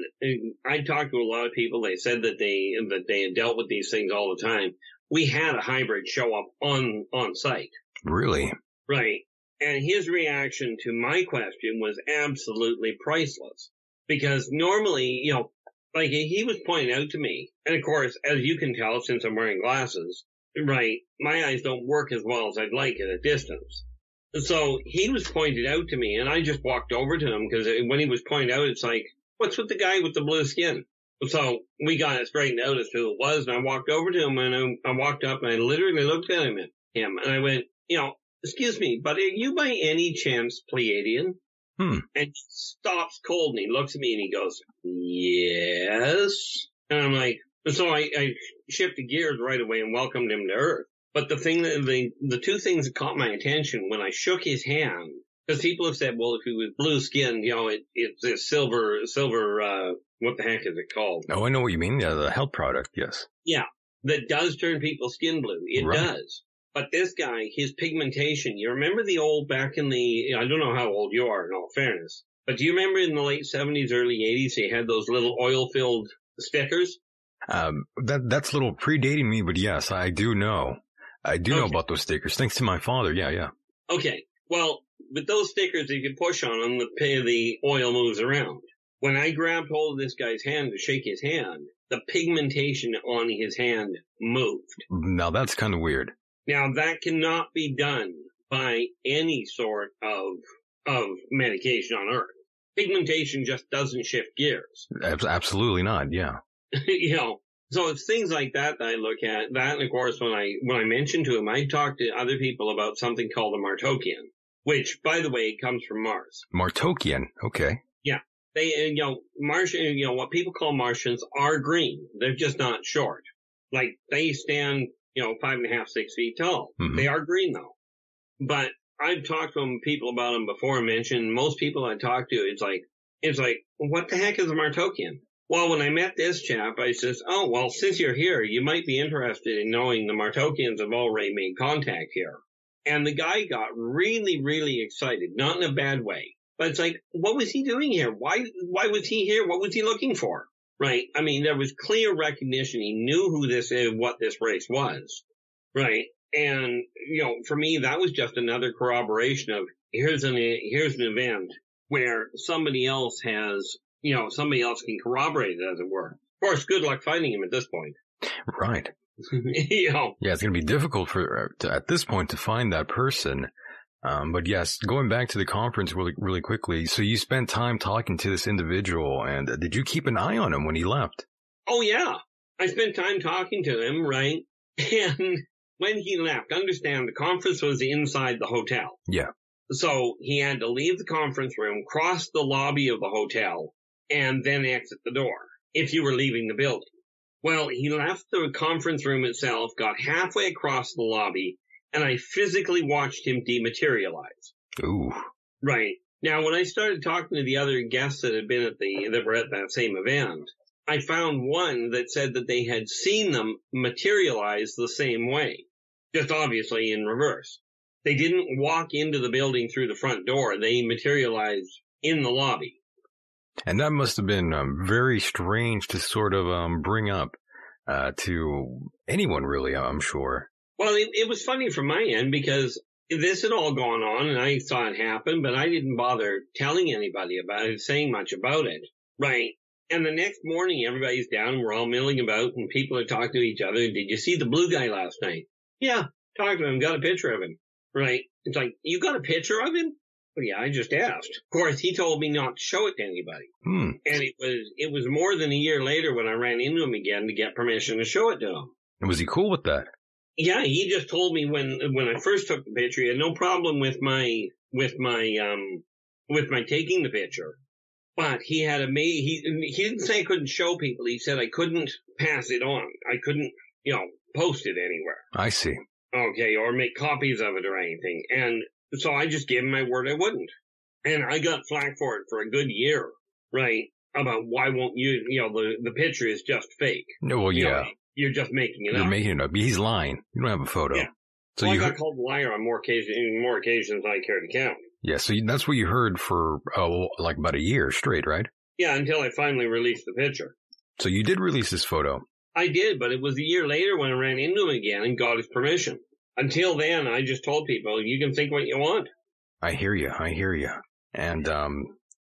I talked to a lot of people, they said that they, that they had dealt with these things all the time. We had a hybrid show up on, on site. Really? Right. And his reaction to my question was absolutely priceless. Because normally, you know, like he was pointing out to me, and of course, as you can tell, since I'm wearing glasses, right, my eyes don't work as well as I'd like at a distance. So he was pointed out to me, and I just walked over to him because when he was pointed out, it's like, what's with the guy with the blue skin? So we got it straightened out as to who it was, and I walked over to him, and I, I walked up, and I literally looked at him, him, and I went, you know, excuse me, but are you by any chance Pleiadian? Hmm. And he stops cold, and he looks at me, and he goes, yes. And I'm like, so I, I shifted gears right away and welcomed him to Earth. But the thing that the, the two things that caught my attention when I shook his hand, because people have said, well, if he was blue skinned, you know, it, it's a silver, silver, uh, what the heck is it called? Oh, I know what you mean. Yeah, the health product. Yes. Yeah. That does turn people's skin blue. It right. does. But this guy, his pigmentation, you remember the old back in the, I don't know how old you are in all fairness, but do you remember in the late seventies, early eighties, they had those little oil filled stickers? Um, that, that's a little predating me, but yes, I do know. I do okay. know about those stickers, thanks to my father. Yeah, yeah. Okay. Well, with those stickers, if you push on them, the, the oil moves around. When I grabbed hold of this guy's hand to shake his hand, the pigmentation on his hand moved. Now that's kind of weird. Now that cannot be done by any sort of, of medication on Earth. Pigmentation just doesn't shift gears. Absolutely not. Yeah. You know. So it's things like that that I look at. That, and of course, when I when I mentioned to him, I talked to other people about something called a Martokian, which, by the way, comes from Mars. Martokian, okay. Yeah, they, you know, Martian, you know, what people call Martians are green. They're just not short. Like they stand, you know, five and a half, six feet tall. Mm-hmm. They are green though. But I've talked to them, people about them before. I mentioned most people I talk to, it's like, it's like, what the heck is a Martokian? Well, when I met this chap, I says, oh, well, since you're here, you might be interested in knowing the Martokians have already made contact here. And the guy got really, really excited, not in a bad way. But it's like, what was he doing here? Why, why was he here? What was he looking for? Right? I mean, there was clear recognition. He knew who this is, what this race was. Right? And, you know, for me, that was just another corroboration of here's an, here's an event where somebody else has, you know, somebody else can corroborate it, as it were. Of course, good luck finding him at this point. Right. You know. Yeah, it's going to be difficult for to, at this point to find that person. Um, but yes, going back to the conference really, really quickly. So you spent time talking to this individual, and uh, did you keep an eye on him when he left? Oh yeah, I spent time talking to him, right? And when he left, understand the conference was inside the hotel. Yeah. So he had to leave the conference room, cross the lobby of the hotel, and then exit the door if you were leaving the building. Well, he left the conference room itself, got halfway across the lobby, and I physically watched him dematerialize. Ooh. Right. Now, when I started talking to the other guests that had been at the, that were at that same event, I found one that said that they had seen them materialize the same way, just obviously in reverse. They didn't walk into the building through the front door. They materialized in the lobby. And that must have been um, very strange to sort of um, bring up uh, to anyone, really, I'm sure. Well, it, it was funny from my end because this had all gone on and I saw it happen, but I didn't bother telling anybody about it, saying much about it. Right. And the next morning, everybody's down and we're all milling about and people are talking to each other. Did you see the blue guy last night? Yeah. Talked to him, got a picture of him. Right. It's like, you got a picture of him? Well, yeah, I just asked. Of course, he told me not to show it to anybody. Hmm. And it was it was more than a year later when I ran into him again to get permission to show it to him. And was he cool with that? Yeah, he just told me when when I first took the picture, he had no problem with my with my um with my taking the picture. But he had a ma- he he didn't say I couldn't show people. He said I couldn't pass it on. I couldn't, you know, post it anywhere. I see. Okay, or make copies of it or anything. And so I just gave him my word I wouldn't. And I got flack for it for a good year, right? About why won't you, you know, the, the picture is just fake. No, well, yeah. You know, you're just making it you're up. You're making it up. He's lying. You don't have a photo. Yeah. So well, you I got heard... called a liar on more occasions, more occasions than I care to count. Yeah, so you, that's what you heard for, oh, like about a year straight, right? Yeah, until I finally released the picture. So you did release this photo? I did, but it was a year later when I ran into him again and got his permission. Until then, I just told people, you can think what you want. I hear you. I hear you. And, um,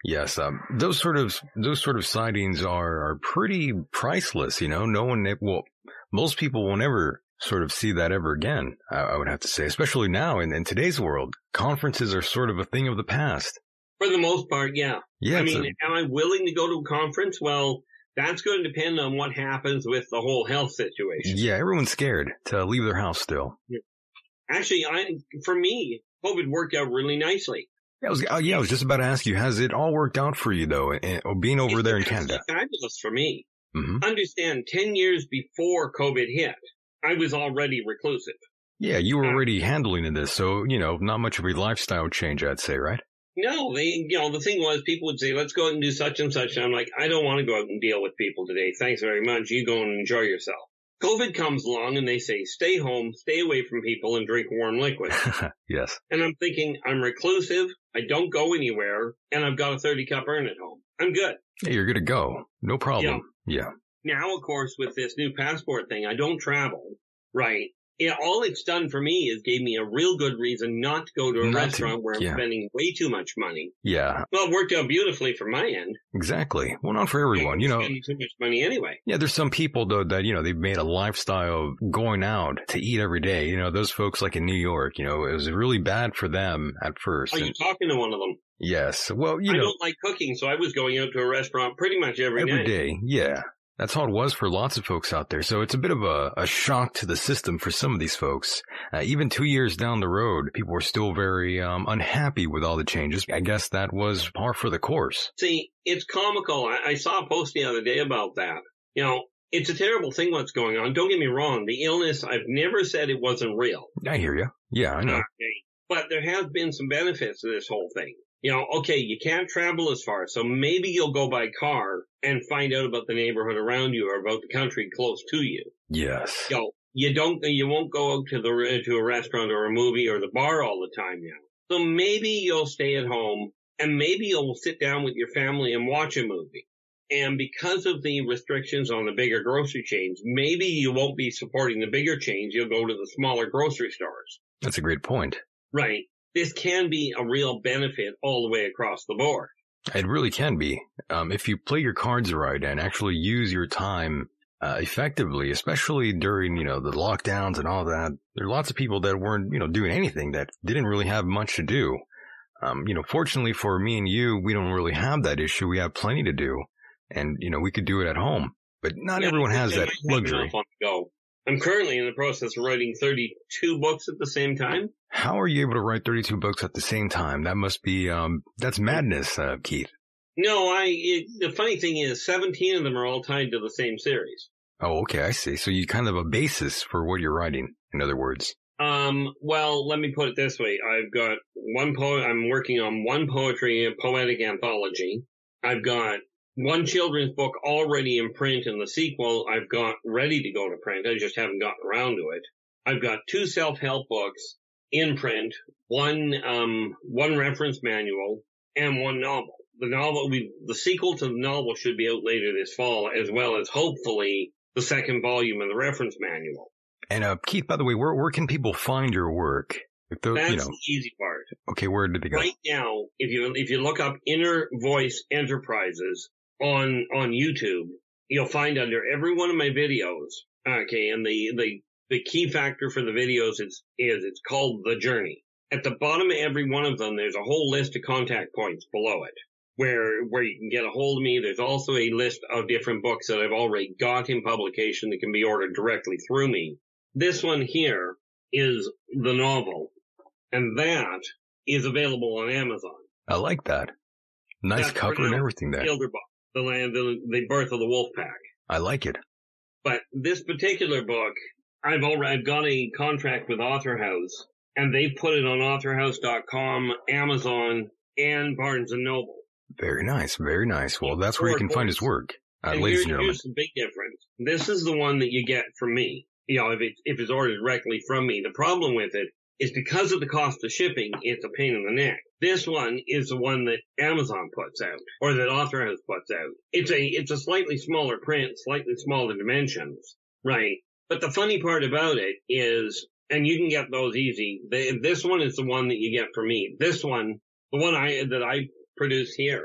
Yes, um, those sort of those sort of sightings are are pretty priceless. You know, no one well, most people will never sort of see that ever again. I, I would have to say, especially now in, in today's world, conferences are sort of a thing of the past. For the most part, yeah. Yeah. I mean, a, am I willing to go to a conference? Well, that's going to depend on what happens with the whole health situation. Yeah, everyone's scared to leave their house still. Yeah. Actually, I for me, COVID worked out really nicely. Yeah, I was, oh, yeah, I was just about to ask you, has it all worked out for you, though, and, or being over it's there in Canada? Fabulous for me. Mm-hmm. Understand, ten years before COVID hit, I was already reclusive. Yeah, you were uh, already handling this, so, you know, not much of a lifestyle change, I'd say, right? No, they, you know, the thing was, people would say, let's go out and do such and such. And I'm like, I don't want to go out and deal with people today. Thanks very much. You go and enjoy yourself. COVID comes along and they say, stay home, stay away from people and drink warm liquids. Yes. And I'm thinking, I'm reclusive. I don't go anywhere and I've got a thirty cup urn at home. I'm good. Yeah, you're good to go. No problem. Yeah. yeah. Now, of course, with this new passport thing, I don't travel, right? Yeah, all it's done for me is gave me a real good reason not to go to a not restaurant to, where I'm yeah. spending way too much money. Yeah. Well, it worked out beautifully for my end. Exactly. Well, not for everyone, you know. Spending too much money anyway. Yeah, there's some people, though, that, you know, they've made a lifestyle of going out to eat every day. You know, those folks like in New York, you know, it was really bad for them at first. Are and, you talking to one of them? Yes. Well, you I know. I don't like cooking, so I was going out to a restaurant pretty much every, every day. day. Yeah. That's how it was for lots of folks out there. So it's a bit of a, a shock to the system for some of these folks. Uh, even two years down the road, people were still very um, unhappy with all the changes. I guess that was par for the course. See, it's comical. I, I saw a post the other day about that. You know, it's a terrible thing what's going on. Don't get me wrong. The illness, I've never said it wasn't real. I hear you. Yeah, I know. Okay. But there have been some benefits to this whole thing. You know, okay, you can't travel as far, so maybe you'll go by car and find out about the neighborhood around you or about the country close to you. Yes. You know, you don't, you won't go out to the, to a restaurant or a movie or the bar all the time now. So maybe you'll stay at home and maybe you'll sit down with your family and watch a movie. And because of the restrictions on the bigger grocery chains, maybe you won't be supporting the bigger chains. You'll go to the smaller grocery stores. That's a great point. Right. This can be a real benefit all the way across the board. It really can be. Um, if you play your cards right and actually use your time uh, effectively, especially during, you know, the lockdowns and all that. There are lots of people that weren't, you know, doing anything, that didn't really have much to do. Um, you know, fortunately for me and you, we don't really have that issue. We have plenty to do. And, you know, we could do it at home. But not yeah, everyone has that luxury. On the go. I'm currently in the process of writing thirty-two books at the same time. How are you able to write thirty-two books at the same time? That must be, um, that's madness, uh, Keith. No, I, it, the funny thing is seventeen of them are all tied to the same series. Oh, okay, I see. So you kind of have a basis for what you're writing, in other words. Um, well, let me put it this way. I've got one poet, I'm working on one poetry and poetic anthology. I've got one children's book already in print, and the sequel I've got ready to go to print. I just haven't gotten around to it. I've got two self-help books in print, one, um, one reference manual, and one novel. The novel, we, the sequel to the novel should be out later this fall, as well as hopefully the second volume of the reference manual. And, uh, Keith, by the way, where, where can people find your work? If those, That's you know, the easy part. Okay, where did they go? Right now, if you, if you look up Inner Voice Enterprises on, on YouTube, you'll find under every one of my videos, okay, and the, the, the key factor for the videos is, is it's called The Journey. At the bottom of every one of them, there's a whole list of contact points below it, where, where you can get a hold of me. There's also a list of different books that I've already got in publication that can be ordered directly through me. This one here is the novel, and that is available on Amazon. I like that. Nice That's cover and everything there. Gilderbach, the land, the, the birth of the wolf pack. I like it. But this particular book, I've already I've got a contract with Author House, and they put it on author house dot com, Amazon, and Barnes and Noble. Very nice, very nice. Well, that's where you can find his work, uh, and ladies here's, and gentlemen. Here's the big difference. This is the one that you get from me. You know, if it if it's ordered directly from me. The problem with it is because of the cost of shipping, it's a pain in the neck. This one is the one that Amazon puts out, or that Author House puts out. It's a it's a slightly smaller print, slightly smaller dimensions, right? But the funny part about it is, and you can get those easy. They, this one is the one that you get from me. This one, the one I that I produce here,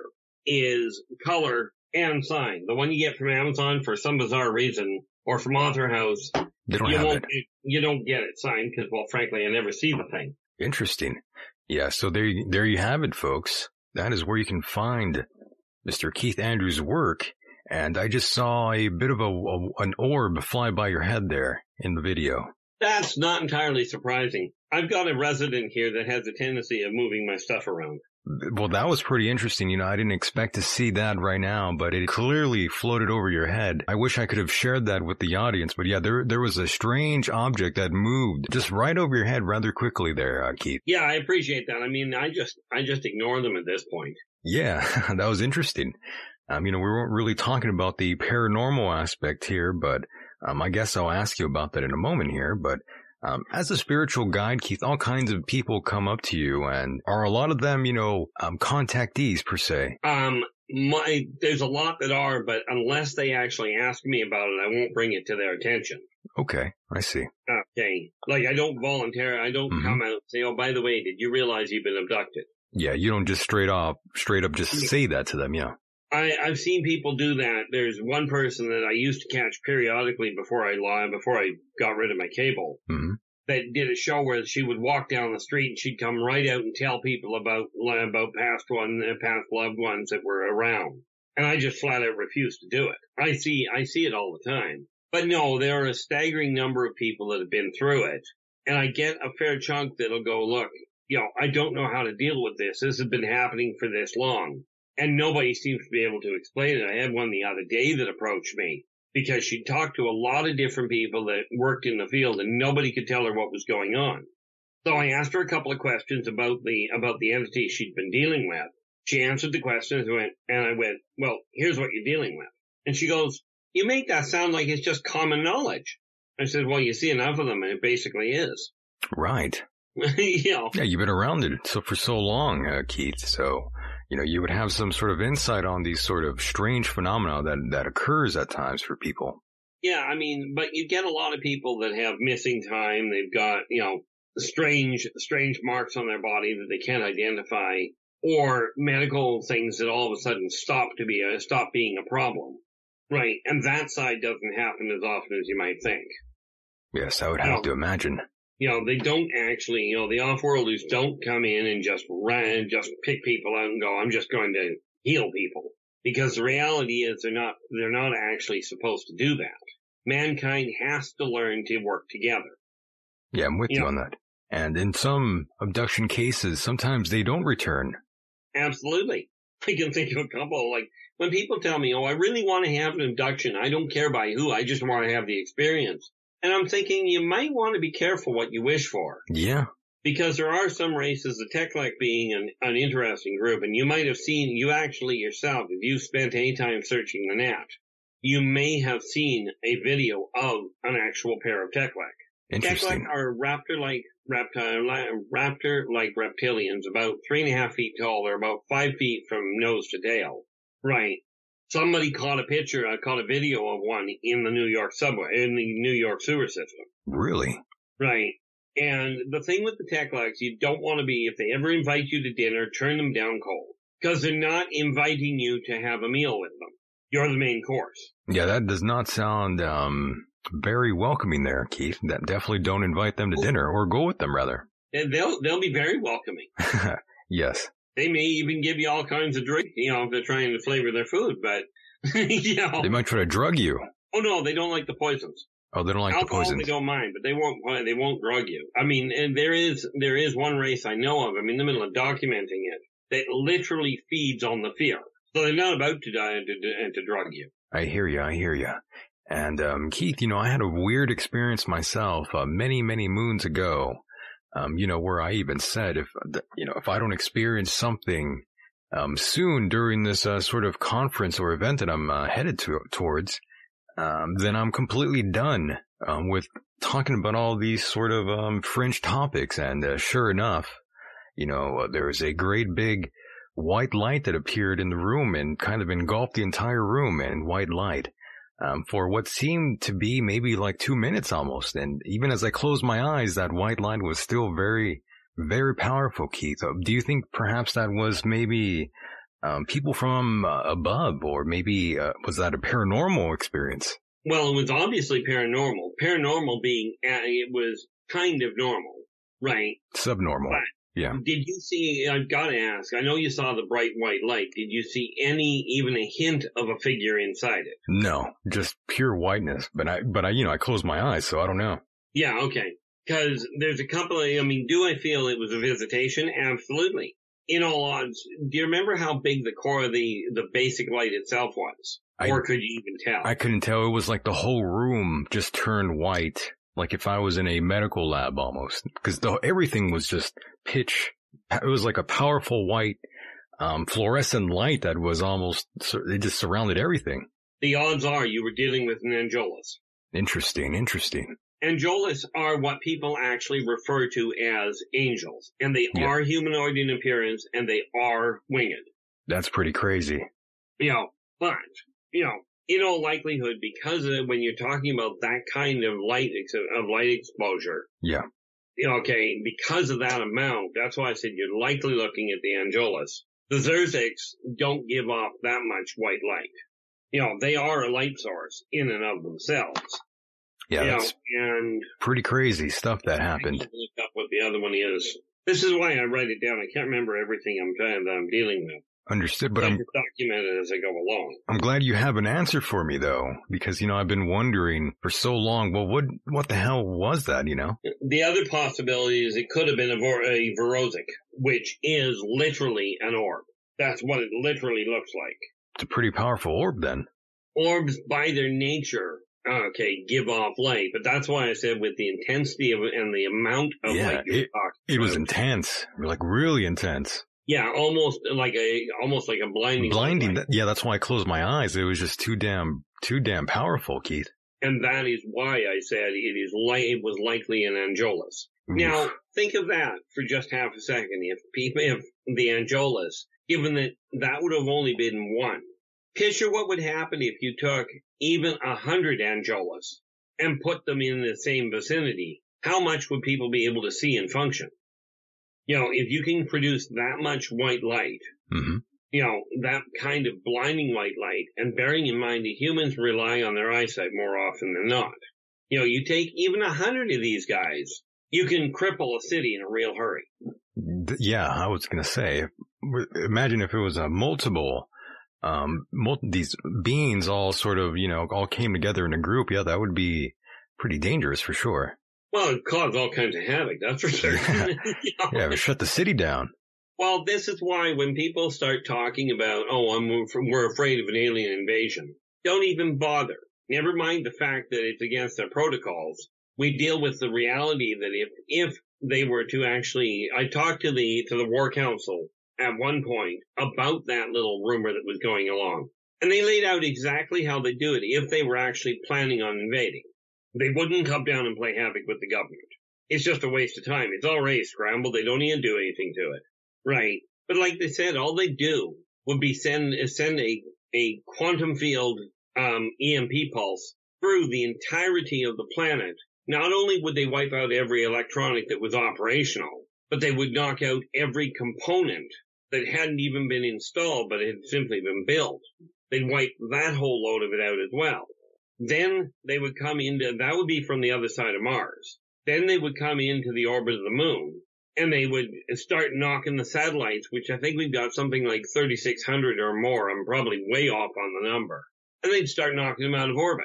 is color and sign. The one you get from Amazon for some bizarre reason, or from Author House, They don't you have won't. it. Get, you don't get it signed because, well, frankly, I never see the thing. Interesting. Yeah, so there, you- there you have it, folks. That is where you can find Mister Keith Andrews' work. And I just saw a bit of a, a an orb fly by your head there in the video. That's not entirely surprising. I've got a resident here that has a tendency of moving my stuff around. Well, that was pretty interesting. You know, I didn't expect to see that right now, but it clearly floated over your head. I wish I could have shared that with the audience, but yeah, there there was a strange object that moved just right over your head rather quickly there, uh, Keith. Yeah, I appreciate that. I mean, I just I just ignore them at this point. Yeah, that was interesting. Um, you know, we weren't really talking about the paranormal aspect here, but um, I guess I'll ask you about that in a moment here, but Um, as a spiritual guide, Keith, all kinds of people come up to you, and are a lot of them, you know, um, contactees per se? Um, my, there's a lot that are, but unless they actually ask me about it, I won't bring it to their attention. Okay, I see. Okay. Like, I don't volunteer, I don't Mhm. come out and say, oh, by the way, did you realize you've been abducted? Yeah, you don't just straight up, straight up just say that to them, yeah. I, I've seen people do that. There's one person that I used to catch periodically before I live, before I got rid of my cable, Mm-hmm. that did a show where she would walk down the street and she'd come right out and tell people about about past one, past loved ones that were around. And I just flat out refused to do it. I see, I see it all the time. But no, there are a staggering number of people that have been through it. And I get a fair chunk that'll go, look, you know, I don't know how to deal with this. This has been happening for this long. And nobody seems to be able to explain it. I had one the other day that approached me because she talked to a lot of different people that worked in the field and nobody could tell her what was going on. So I asked her a couple of questions about the, about the entity she'd been dealing with. She answered the questions and went, and I went, well, here's what you're dealing with. And she goes, you make that sound like it's just common knowledge. I said, well, you see enough of them and it basically is. Right. You know. Yeah, you've been around it so for so long, uh, Keith, so... You know, you would have some sort of insight on these sort of strange phenomena that, that occurs at times for people. Yeah, I mean, but you get a lot of people that have missing time. They've got, you know, strange, strange marks on their body that they can't identify, or medical things that all of a sudden stop to be a, stop being a problem. Right. And that side doesn't happen as often as you might think. Yes, I would have to imagine. You know, they don't actually, you know, the off-worlders don't come in and just run, just pick people out and go, I'm just going to heal people. Because the reality is they're not, they're not actually supposed to do that. Mankind has to learn to work together. Yeah, I'm with You you know, on that. And in some abduction cases, sometimes they don't return. Absolutely. I can think of a couple, like, when people tell me, oh, I really want to have an abduction, I don't care by who, I just want to have the experience. And I'm thinking you might want to be careful what you wish for. Yeah. Because there are some races, the Teklek being an, an interesting group, and you might have seen, you actually yourself, if you spent any time searching the net, you may have seen a video of an actual pair of Teklek. Interesting. Teklek are raptor-like reptile, raptor-like reptilians, about three and a half feet tall. They're about five feet from nose to tail. Right. Somebody caught a picture, I caught a video of one in the New York subway, in the New York sewer system. Really? Right. And the thing with the Tekleks, you don't want to be, if they ever invite you to dinner, turn them down cold. Because they're not inviting you to have a meal with them. You're the main course. Yeah, that does not sound um very welcoming there, Keith. That definitely don't invite them to dinner, or go with them, rather. And they'll, they'll be very welcoming. Yes. They may even give you all kinds of drink, you know, if they're trying to flavor their food, but, you know. They might try to drug you. Oh no, they don't like the poisons. Oh, they don't like Alcohol, the poisons. they don't mind, but they won't, they won't drug you. I mean, and there is, there is one race I know of, I'm in the middle of documenting it, that literally feeds on the fear. So they're not about to die and to, and to drug you. I hear you, I hear you. And, um, Keith, you know, I had a weird experience myself, uh, many, many moons ago. Um, you know, where I even said, if, you know, if I don't experience something, um, soon during this, uh, sort of conference or event that I'm, uh, headed to, towards, um, then I'm completely done, um, with talking about all these sort of, um, fringe topics. And, uh, sure enough, you know, uh, there was a great big white light that appeared in the room and kind of engulfed the entire room in white light. Um, for what seemed to be maybe like two minutes almost. And even as I closed my eyes, that white light was still very, very powerful, Keith. Uh, do you think perhaps that was maybe um, people from uh, above, or maybe uh, was that a paranormal experience? Well, it was obviously paranormal. Paranormal being, uh, it was kind of normal, right? Subnormal. But yeah. Did you see, I've got to ask, I know you saw the bright white light. Did you see any, even a hint of a figure inside it? No, just pure whiteness. But I, but I, you know, I closed my eyes, so I don't know. Yeah, okay. Because there's a couple of, I mean, do I feel it was a visitation? Absolutely. In all odds, do you remember how big the core of the, the basic light itself was? I, or could you even tell? I couldn't tell. It was like the whole room just turned white. Like if I was in a medical lab almost. Because everything was just pitch. It was like a powerful white um, fluorescent light that was almost, it just surrounded everything. The odds are you were dealing with an Angelus. Interesting, interesting. Angelus are what people actually refer to as angels. And they yeah. are humanoid in appearance, and they are winged. That's pretty crazy. You know, but, you know, in all likelihood, because of when you're talking about that kind of light, of light exposure. Yeah. Okay, because of that amount, that's why I said you're likely looking at the Angelus. The Zerziks don't give off that much white light. You know, they are a light source in and of themselves. Yeah, you that's know, and pretty crazy stuff that happened. I can't look up what the other one is. This is why I write it down. I can't remember everything I'm that I'm dealing with. Understood, but I I'm document it as I go along. I'm glad you have an answer for me though, because you know I've been wondering for so long. Well, what what the hell was that? You know, the other possibility is it could have been a, Vor- a Vorosic, which is literally an orb. That's what it literally looks like. It's a pretty powerful orb, then. Orbs, by their nature, okay, give off light, but that's why I said with the intensity of it and the amount of yeah, light you're it, talking it was about. intense, like really intense. Yeah, almost like a, almost like a blinding. Blinding. That, yeah, that's why I closed my eyes. It was just too damn, too damn powerful, Keith. And that is why I said it is like, it was likely an Angelus. Oof. Now, think of that for just half a second. If people, if the Angelus, given that that would have only been one, picture what would happen if you took even a hundred Angelus and put them in the same vicinity. How much would people be able to see and function? You know, if you can produce that much white light, mm-hmm. you know, that kind of blinding white light, and bearing in mind that humans rely on their eyesight more often than not. You know, you take even a hundred of these guys, you can cripple a city in a real hurry. Yeah, I was going to say, imagine if it was a multiple, um, multi, these beings all sort of, you know, all came together in a group. Yeah, that would be pretty dangerous for sure. Well, it caused all kinds of havoc, that's for certain. Yeah, you know? yeah, but shut the city down. Well, this is why when people start talking about, oh, I'm, we're afraid of an alien invasion, don't even bother. Never mind the fact that it's against their protocols. We deal with the reality that if, if they were to actually, I talked to the, to the War Council at one point about that little rumor that was going along. And they laid out exactly how they do it if they were actually planning on invading. They wouldn't come down and play havoc with the government. It's just a waste of time. It's already scrambled. They don't even do anything to it. Right. But like they said, all they do would be send, send a, a quantum field, um, E M P pulse through the entirety of the planet. Not only would they wipe out every electronic that was operational, but they would knock out every component that hadn't even been installed, but had simply been built. They'd wipe that whole load of it out as well. Then they would come into, that would be from the other side of Mars. Then they would come into the orbit of the moon, and they would start knocking the satellites, which I think we've got something like thirty-six hundred or more. I'm probably way off on the number. And they'd start knocking them out of orbit.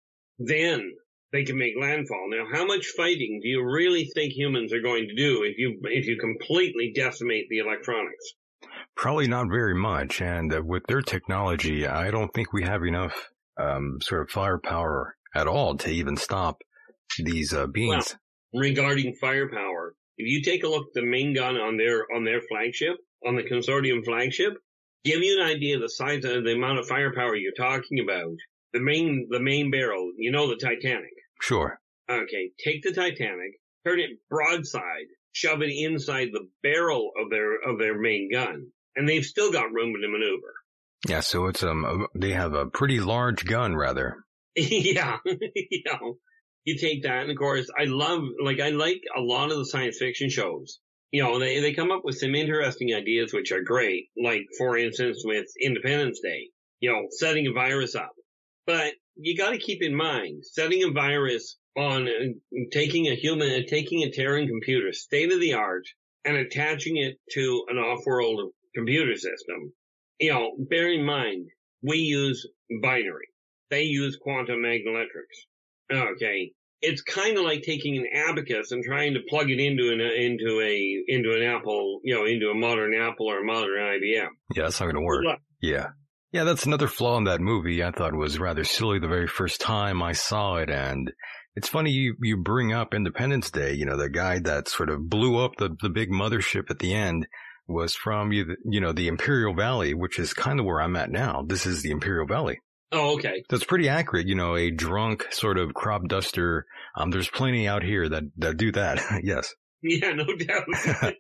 Then they can make landfall. Now, how much fighting do you really think humans are going to do if you, if you completely decimate the electronics? Probably not very much. And uh, with their technology, I don't think we have enough Um, sort of firepower at all to even stop these uh, beings. Well, regarding firepower, if you take a look at the main gun on their on their flagship, on the consortium flagship, give you an idea of the size of the amount of firepower you're talking about. The main the main barrel, you know, the Titanic. Sure. Okay, take the Titanic, turn it broadside, shove it inside the barrel of their of their main gun, and they've still got room to maneuver. Yeah, so it's um they have a pretty large gun, rather. yeah, you know, you take that, and of course, I love like I like a lot of the science fiction shows. You know, they, they come up with some interesting ideas which are great, like, for instance, with Independence Day, you know, setting a virus up. But you got to keep in mind, setting a virus on uh, taking a human, uh, taking a Terran computer, state of the art, and attaching it to an off-world computer system. You know, bear in mind, we use binary. They use quantum magnetometrics. Okay. It's kind of like taking an abacus and trying to plug it into an, into a, into an Apple, you know, into a modern Apple or a modern I B M. Yeah, that's not going to work. Yeah. Yeah, that's another flaw in that movie I thought was rather silly the very first time I saw it. And it's funny you, you bring up Independence Day. You know, the guy that sort of blew up the, the big mothership at the end was from, you, you know, the Imperial Valley, which is kind of where I'm at now. This is the Imperial Valley. Oh, okay. That's pretty accurate. You know, a drunk sort of crop duster. Um, there's plenty out here that, that do that. Yes. Yeah, no doubt.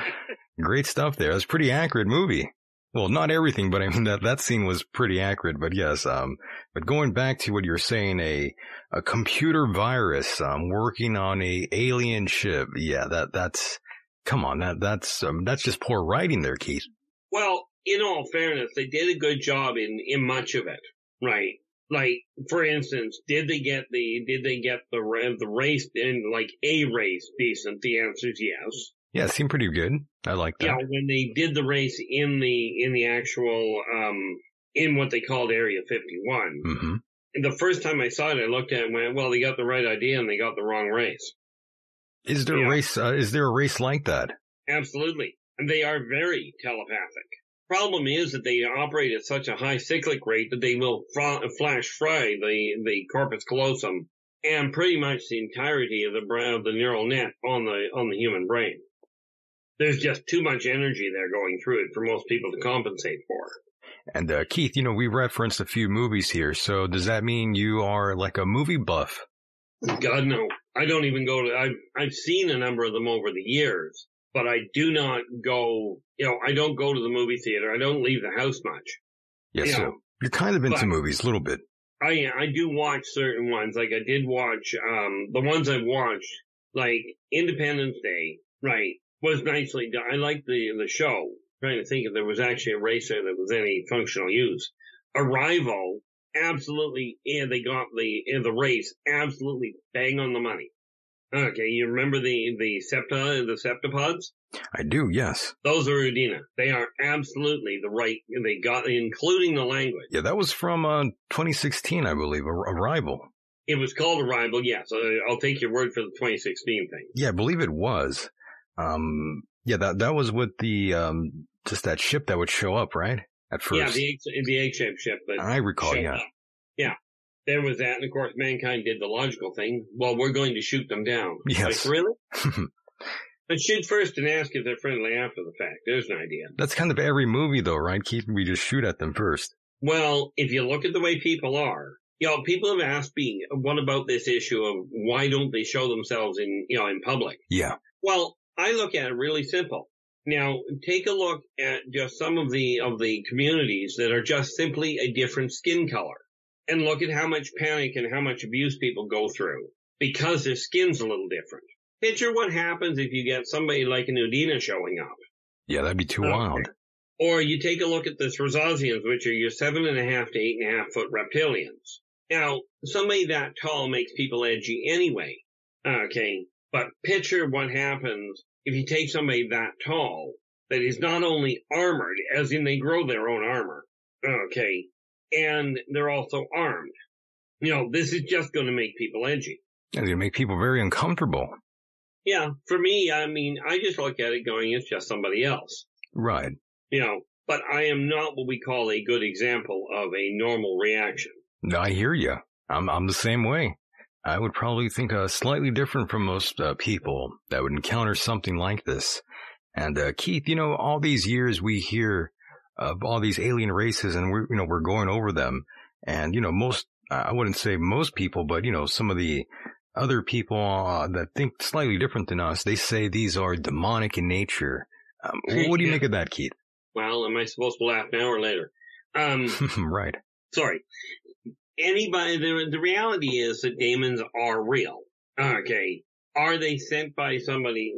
Great stuff there. That's a pretty accurate movie. Well, not everything, but I mean, that, that scene was pretty accurate, but yes, um, but going back to what you're saying, a, a computer virus, um, working on a alien ship. Yeah, that, that's, come on, that, that's, um, that's just poor writing there, Keith. Well, in all fairness, they did a good job in, in much of it, right? Like, for instance, did they get the, did they get the, the race in, like, a race decent? The answer is yes. Yeah, it seemed pretty good. I like that. Yeah, when they did the race in the, in the actual, um, in what they called Area fifty-one. Mm-hmm. And the first time I saw it, I looked at it and went, well, they got the right idea and they got the wrong race. Is there yeah. a race, uh, is there a race like that? Absolutely. And they are very telepathic. Problem is that they operate at such a high cyclic rate that they will fr- flash fry the, the corpus callosum and pretty much the entirety of the, of the neural net on the, on the human brain. There's just too much energy there going through it for most people to compensate for. And, uh, Keith, you know, we referenced a few movies here. So does that mean you are like a movie buff? God, no. I don't even go to, I've, I've seen a number of them over the years, but I do not go, you know, I don't go to the movie theater. I don't leave the house much. Yes, you so know, you're kind of into movies a little bit. I, I do watch certain ones. Like I did watch, um, the ones I've watched, like Independence Day, right? Was nicely done. I liked the, the show. I'm trying to think if there was actually a race there that was any functional use. Arrival, absolutely, and they got the, the race absolutely bang on the money. Okay, you remember the, the septa, the septapods? I do, yes. Those are Udina. They are absolutely the right, they got, including the language. Yeah, that was from, uh, twenty sixteen, I believe, Arrival. It was called Arrival, yes. I'll take your word for the twenty sixteen thing. Yeah, I believe it was. Um, yeah, that, that was with the, um, just that ship that would show up, right? At first. Yeah, the, the egg-shaped ship. That I recall, yeah. Up. Yeah. There was that, and of course, mankind did the logical thing. Well, we're going to shoot them down. Yes. Like, really? But shoot first and ask if they're friendly after the fact. There's an idea. That's kind of every movie, though, right, Keith? We just shoot at them first. Well, if you look at the way people are, you know, people have asked me, what about this issue of why don't they show themselves in, you know, in public? Yeah. Well, I look at it really simple. Now, take a look at just some of the, of the communities that are just simply a different skin color. And look at how much panic and how much abuse people go through because their skin's a little different. Picture what happens if you get somebody like an Udina showing up. Yeah, that'd be too okay. wild. Or you take a look at the Thrazazians, which are your seven and a half to eight and a half foot reptilians. Now, somebody that tall makes people edgy anyway. Okay. But picture what happens if you take somebody that tall that is not only armored, as in they grow their own armor. Okay. And they're also armed. You know, this is just going to make people edgy. It's going to make people very uncomfortable. Yeah. For me, I mean, I just look at it going, it's just somebody else. Right. You know, but I am not what we call a good example of a normal reaction. I hear you. I'm, I'm the same way. I would probably think uh, slightly different from most uh, people that would encounter something like this. And uh, Keith, you know, all these years we hear of all these alien races, and we're, you know, we're going over them. And, you know, most, I wouldn't say most people, but, you know, some of the other people uh, that think slightly different than us, they say these are demonic in nature. Um, what do you yeah. make of that, Keith? Well, am I supposed to laugh now or later? Um, right. Sorry. Anybody, the, the reality is that demons are real. Okay. Are they sent by somebody?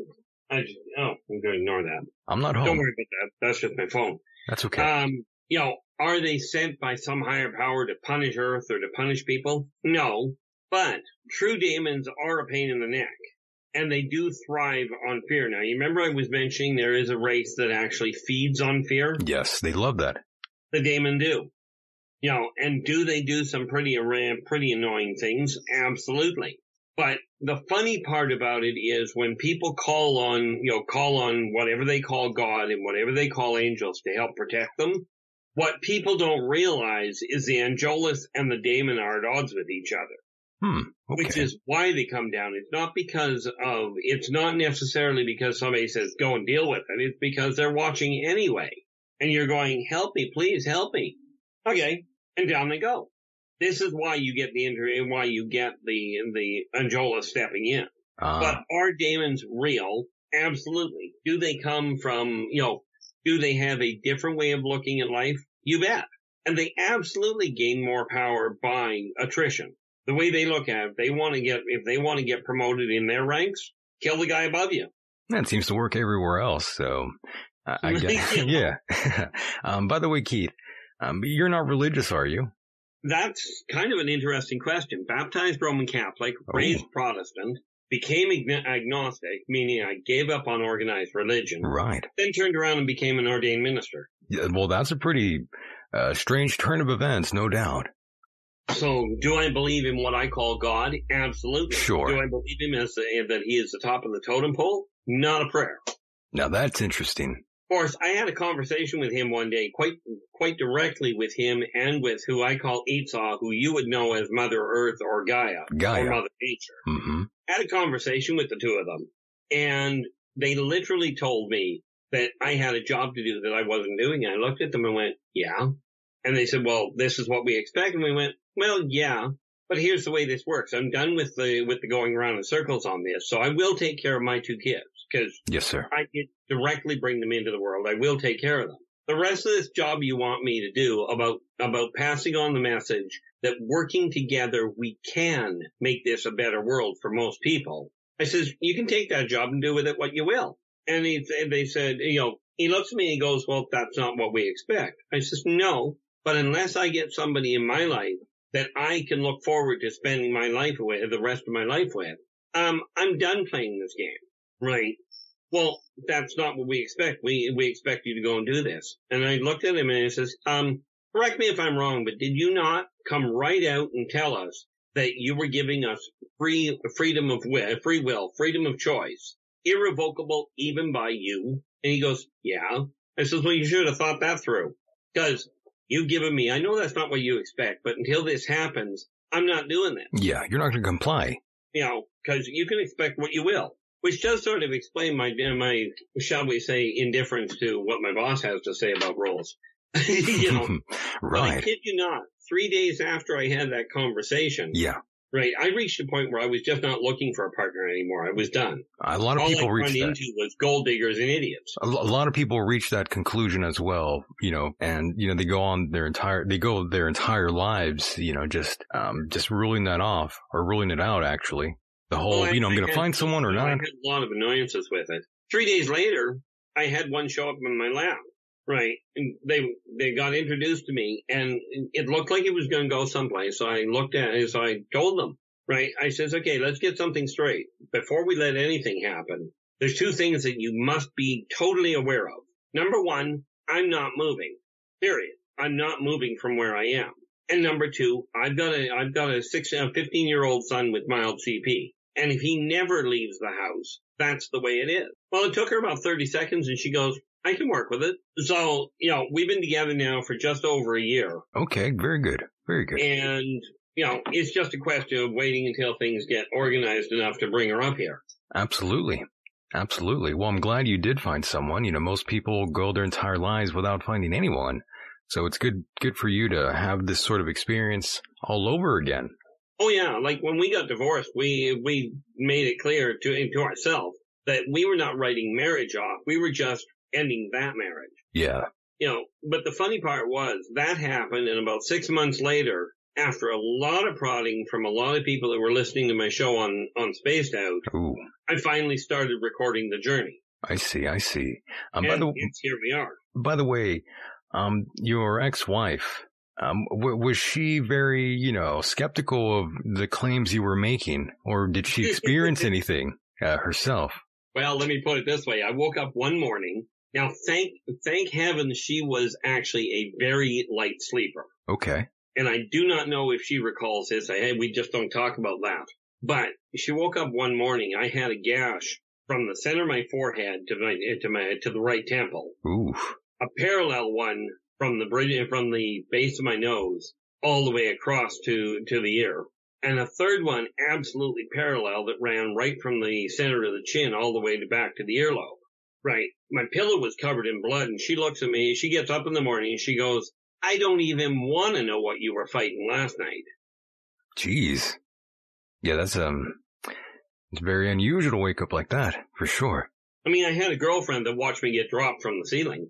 I just, oh, I'm going to ignore that. I'm not home. Don't worry about that. That's just my phone. That's okay. Um, you know, are they sent by some higher power to punish Earth or to punish people? No. But true daemons are a pain in the neck. And they do thrive on fear. Now, you remember I was mentioning there is a race that actually feeds on fear? Yes, they love that. The daemon do. You know, and do they do some pretty, pretty annoying things? Absolutely. But the funny part about it is when people call on, you know, call on whatever they call God and whatever they call angels to help protect them, what people don't realize is the Angelus and the daemon are at odds with each other. Hmm. Okay. Which is why they come down. It's not because of, it's not necessarily because somebody says go and deal with it. It's because they're watching anyway. And you're going, help me, please help me. Okay. And down they go. This is why you get the injury and why you get the, the Angelus stepping in. Uh. But are daemons real? Absolutely. Do they come from, you know, do they have a different way of looking at life? You bet. And they absolutely gain more power by attrition. The way they look at it, they want to get, if they want to get promoted in their ranks, kill the guy above you. That seems to work everywhere else. So I, I guess, yeah. um, by the way, Keith, um, you're not religious, are you? That's kind of an interesting question. Baptized Roman Catholic, raised oh. Protestant, became agnostic, meaning I gave up on organized religion. Right. Then turned around and became an ordained minister. Yeah, well, that's a pretty uh, strange turn of events, no doubt. So, do I believe in what I call God? Absolutely. Sure. Do I believe him as the, that he is the top of the totem pole? Not a prayer. Now that's interesting. Of course, I had a conversation with him one day, quite quite directly with him and with who I call Esau, who you would know as Mother Earth or Gaia, Gaia. or Mother Nature. Mm-hmm. Had a conversation with the two of them, and they literally told me that I had a job to do that I wasn't doing. And I looked at them and went, yeah. And they said, well, this is what we expect. And we went, well, yeah, but here's the way this works. I'm done with the with the going around in circles on this, so I will take care of my two kids because yes, sir. I can directly bring them into the world. I will take care of them. The rest of this job you want me to do about about passing on the message that working together we can make this a better world for most people. I says you can take that job and do with it what you will. And he, they said, you know, he looks at me and he goes, well, that's not what we expect. I says no, but unless I get somebody in my life that I can look forward to spending my life with, the rest of my life with, um, I'm done playing this game. Right. Well, that's not what we expect. We, we expect you to go and do this. And I looked at him and he says, um, correct me if I'm wrong, but did you not come right out and tell us that you were giving us free, freedom of will, free will, freedom of choice, irrevocable even by you? And he goes, yeah. I says, well, you should have thought that through because you've given me, I know that's not what you expect, but until this happens, I'm not doing that. Yeah, you're not going to comply. You know, because you can expect what you will, which does sort of explain my, my, shall we say, indifference to what my boss has to say about rules. You know, right. But I kid you not, three days after I had that conversation, yeah. Right, I reached a point where I was just not looking for a partner anymore. I was done. A lot of All people I reach run that. into was gold diggers and idiots. A lot of people reach that conclusion as well, you know, and, you know, they go on their entire, they go their entire lives, you know, just, um, just ruling that off or ruling it out, actually. The whole, well, I, you know, I'm going to had, find someone or I not. I had a lot of annoyances with it. Three days later, I had one show up in my lap. Right. And they, they got introduced to me and it looked like it was going to go someplace. So I looked at it, so I told them. Right. I says, okay, let's get something straight. Before we let anything happen, there's two things that you must be totally aware of. Number one, I'm not moving. Period. I'm not moving from where I am. And number two, I've got a, I've got a six, a fifteen year old son with mild C P. And if he never leaves the house, that's the way it is. Well, it took her about thirty seconds and she goes, I can work with it. So, you know, we've been together now for just over a year. Okay. Very good. Very good. And, you know, it's just a question of waiting until things get organized enough to bring her up here. Absolutely. Absolutely. Well, I'm glad you did find someone. You know, most people go their entire lives without finding anyone. So it's good, good for you to have this sort of experience all over again. Oh yeah. Like when we got divorced, we, we made it clear to, to ourselves that we were not writing marriage off. We were just ending that marriage. Yeah. You know, but the funny part was that happened and about six months later, after a lot of prodding from a lot of people that were listening to my show on, on Spaced Out, Ooh. I finally started recording the journey. I see, I see. Um, and by the it's, here we are. By the way, um, your ex-wife, um, w- was she very, you know, skeptical of the claims you were making, or did she experience anything uh, herself? Well, let me put it this way. I woke up one morning. Now, thank thank heaven she was actually a very light sleeper. Okay. And I do not know if she recalls this. I, we just don't talk about that. But she woke up one morning. I had a gash from the center of my forehead to my to my to the right temple. Ooh. A parallel one from the bridge from the base of my nose all the way across to to the ear, and a third one absolutely parallel that ran right from the center of the chin all the way to back to the earlobe. Right. My pillow was covered in blood, and she looks at me. She gets up in the morning and she goes, "I don't even want to know what you were fighting last night." Jeez. Yeah, that's um, it's very unusual to wake up like that, for sure. I mean, I had a girlfriend that watched me get dropped from the ceiling.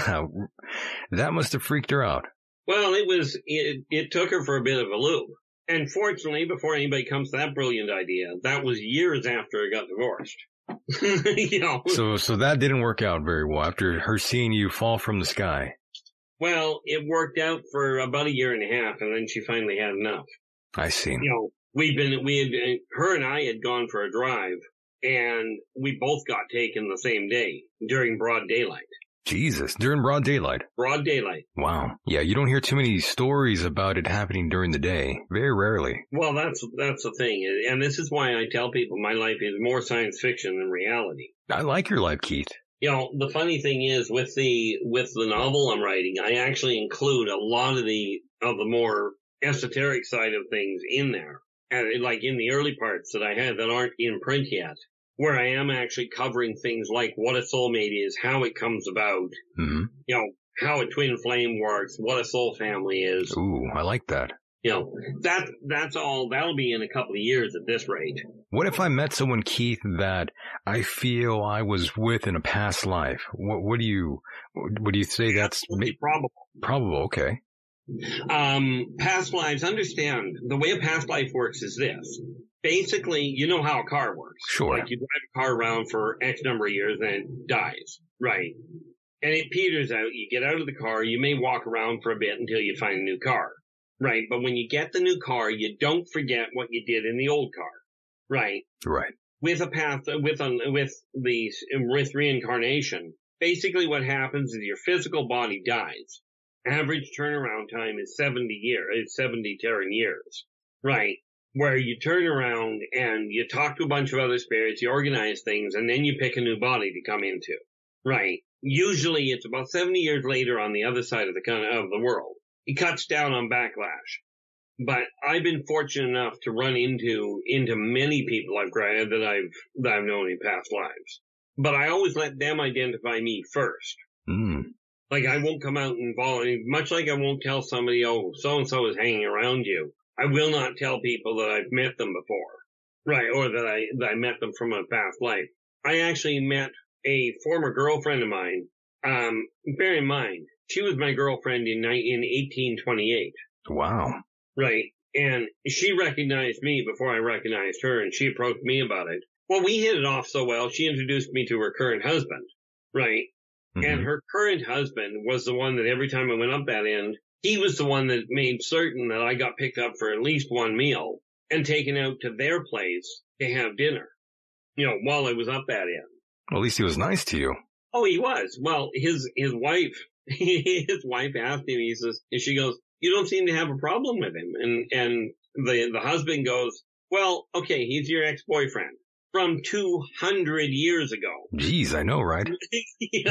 That must have freaked her out. Well, it was, it, it took her for a bit of a loop. And fortunately, before anybody comes to that brilliant idea, that was years after I got divorced. You know? So, so that didn't work out very well after her seeing you fall from the sky. Well, it worked out for about a year and a half, and then she finally had enough. I see. You know, we've been, we had, her and I had gone for a drive, and we both got taken the same day during broad daylight. Jesus, during broad daylight. Broad daylight. Wow. Yeah, you don't hear too many stories about it happening during the day. Very rarely. Well, that's that's the thing. And this is why I tell people my life is more science fiction than reality. I like your life, Keith. You know, the funny thing is with the with the novel I'm writing, I actually include a lot of the of the more esoteric side of things in there. And like in the early parts that I had that aren't in print yet, where I am actually covering things like what a soulmate is, how it comes about, mm-hmm. you know, how a twin flame works, what a soul family is. Ooh, I like that. You know, that, that's all, that'll be in a couple of years at this rate. What if I met someone, Keith, that I feel I was with in a past life? What, what do you, what do you say that's Absolutely probable? Probable, okay. Um, past lives, understand, the way a past life works is this. Basically, you know how a car works. Sure. Like you drive a car around for X number of years and it dies. Right. And it peters out. You get out of the car. You may walk around for a bit until you find a new car. Right. But when you get the new car, you don't forget what you did in the old car. Right. Right. With a path, with, a, with the, with reincarnation, basically what happens is your physical body dies. Average turnaround time is seventy years, is seventy Terran years. Right. Where you turn around and you talk to a bunch of other spirits, you organize things, and then you pick a new body to come into. Right. Usually it's about seventy years later on the other side of the of the world. It cuts down on backlash. But I've been fortunate enough to run into into many people I've that I've that I've known in past lives. But I always let them identify me first. Mm. Like I won't come out and volunteer, much like I won't tell somebody, oh, so and so is hanging around you. I will not tell people that I've met them before, right, or that I that I met them from a past life. I actually met a former girlfriend of mine. Um, bear in mind, she was my girlfriend in in eighteen twenty-eight. Wow. Right, and she recognized me before I recognized her, and she approached me about it. Well, we hit it off so well, she introduced me to her current husband, right? Mm-hmm. And her current husband was the one that every time I went up that end, he was the one that made certain that I got picked up for at least one meal and taken out to their place to have dinner, you know, while I was up that end. Well, at least he was nice to you. Oh, he was. Well, his, his wife, his wife asked him, he says, and she goes, you don't seem to have a problem with him. And, and the, the husband goes, well, okay, he's your ex-boyfriend from two hundred years ago. Jeez, I know, right? Yeah.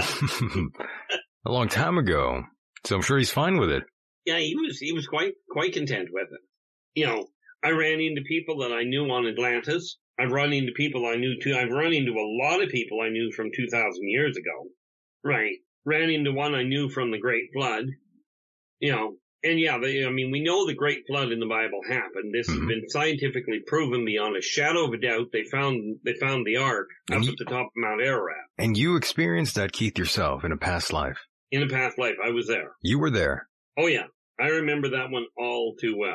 A long time ago. So I'm sure he's fine with it. Yeah, he was, he was quite, quite content with it. You know, I ran into people that I knew on Atlantis. I've run into people I knew too. I've run into a lot of people I knew from two thousand years ago. Right. Ran into one I knew from the Great Flood. You know, and yeah, they, I mean, we know the Great Flood in the Bible happened. This mm-hmm. has been scientifically proven beyond a shadow of a doubt. They found, they found the Ark up you, at the top of Mount Ararat. And you experienced that, Keith, yourself in a past life. In a past life, I was there. You were there. Oh yeah. I remember that one all too well.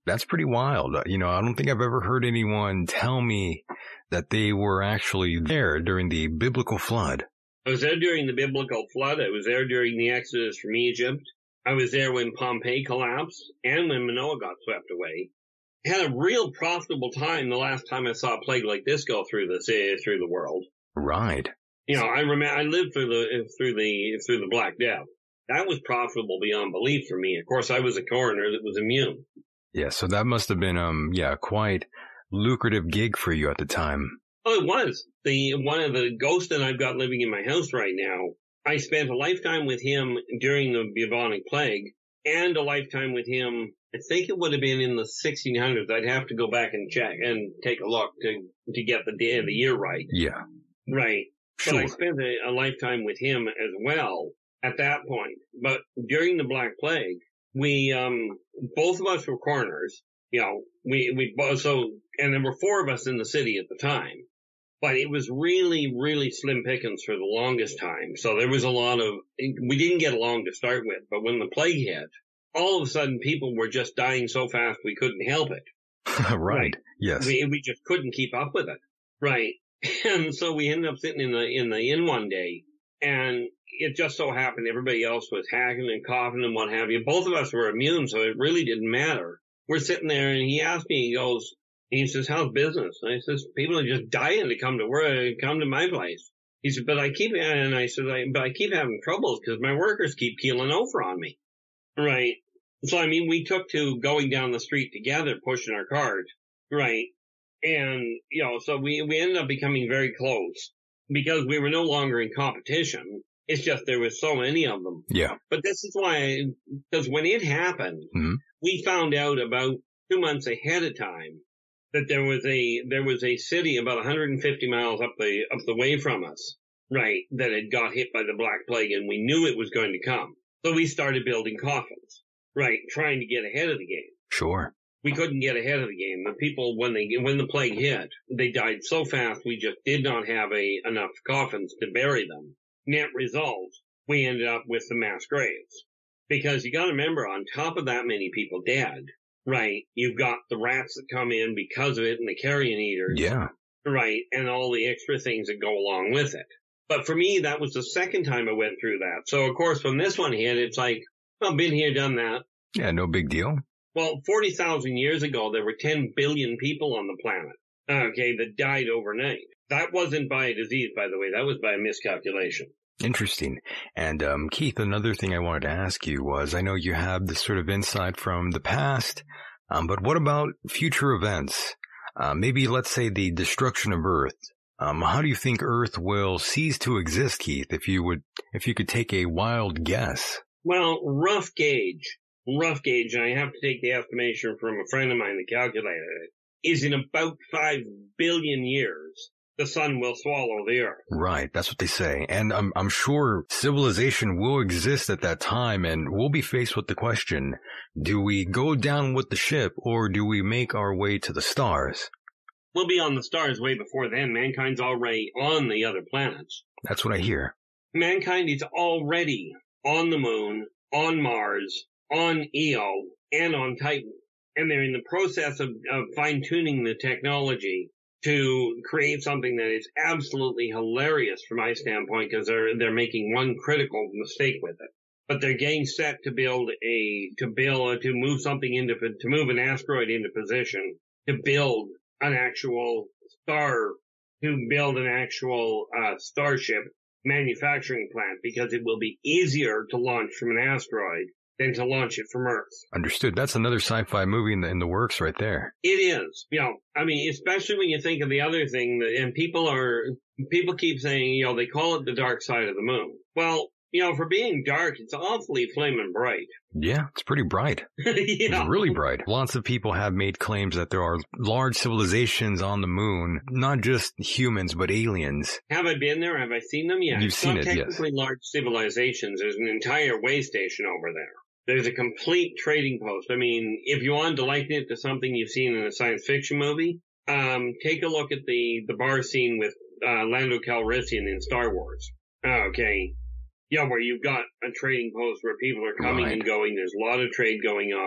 That's pretty wild. You know, I don't think I've ever heard anyone tell me that they were actually there during the biblical flood. I was there during the biblical flood. I was there during the Exodus from Egypt. I was there when Pompeii collapsed and when Manoah got swept away. I had a real profitable time the last time I saw a plague like this go through the through the world. Right. You know, I remember I lived through the through the through the Black Death. That was profitable beyond belief for me. Of course, I was a coroner that was immune. Yeah, so that must have been um yeah quite lucrative gig for you at the time. Oh, it was. The one of the ghosts that I've got living in my house right now, I spent a lifetime with him during the bubonic plague and a lifetime with him. I think it would have been in the sixteen hundreds. I'd have to go back and check and take a look to, to get the day of the year right. Yeah. Right. Sure. But I spent a, a lifetime with him as well at that point. But during the Black Plague, we, um, both of us were coroners. You know, we, we both, so, and there were four of us in the city at the time. But it was really, really slim pickings for the longest time. So there was a lot of, we didn't get along to start with. But when the plague hit, all of a sudden people were just dying so fast we couldn't help it. right. right. Yes. We, we just couldn't keep up with it. Right. And so we ended up sitting in the, in the inn one day, and it just so happened everybody else was hacking and coughing and what have you. Both of us were immune, so it really didn't matter. We're sitting there, and he asked me, he goes, he says, how's business? And I says, people are just dying to come to work, come to my place. He said, but I keep, and I said, I, but I keep having troubles because my workers keep keeling over on me. Right. So, I mean, we took to going down the street together, pushing our cart. Right. And, you know, so we, we ended up becoming very close because we were no longer in competition. It's just there was so many of them. Yeah. But this is why, because when it happened, mm-hmm. we found out about two months ahead of time that there was a, there was a city about one hundred fifty miles up the, up the way from us, right, that had got hit by the Black Plague, and we knew it was going to come. So we started building coffins, right, trying to get ahead of the game. Sure. We couldn't get ahead of the game. The people, when they, when the plague hit, they died so fast we just did not have a, enough coffins to bury them. Net result, we ended up with the mass graves. Because you gotta remember, on top of that many people dead, right, you've got the rats that come in because of it and the carrion eaters. Yeah. Right, and all the extra things that go along with it. But for me, that was the second time I went through that. So, of course, when this one hit, it's like, well, been here, done that. Yeah, no big deal. Well, forty thousand years ago, there were ten billion people on the planet, okay, that died overnight. That wasn't by a disease, by the way. That was by a miscalculation. Interesting. And, um, Keith, another thing I wanted to ask you was, I know you have this sort of insight from the past, um, but what about future events? Uh, maybe, let's say, the destruction of Earth. Um, how do you think Earth will cease to exist, Keith, if you would, if you could take a wild guess? Well, rough gauge. Rough gauge, and I have to take the estimation from a friend of mine that calculated it, is in about five billion years, the sun will swallow the earth. Right, that's what they say. And I'm, I'm sure civilization will exist at that time, and we'll be faced with the question, do we go down with the ship, or do we make our way to the stars? We'll be on the stars way before then. Mankind's already on the other planets. That's what I hear. Mankind is already on the moon, on Mars, on Io, and on Titan. And they're in the process of, of fine-tuning the technology to create something that is absolutely hilarious from my standpoint, because they're, they're making one critical mistake with it. But they're getting set to build a, to build, to move something into, to move an asteroid into position, to build an actual star, to build an actual, uh, starship manufacturing plant, because it will be easier to launch from an asteroid than to launch it from Earth. Understood. That's another sci-fi movie in the, in the works right there. It is. You know, I mean, especially when you think of the other thing, that, and people are, people keep saying, you know, they call it the dark side of the moon. Well, you know, for being dark, it's awfully flaming bright. Yeah, it's pretty bright. yeah. It's really bright. Lots of people have made claims that there are large civilizations on the moon, not just humans, but aliens. Have I been there? Have I seen them? Yeah. You've it's seen not it, yes. technically large civilizations. There's an entire way station over there. There's a complete trading post. I mean, if you wanted to liken it to something you've seen in a science fiction movie, um, take a look at the, the bar scene with, uh, Lando Calrissian in Star Wars. Okay. Yeah, where you've got a trading post where people are coming right. and going. There's a lot of trade going on.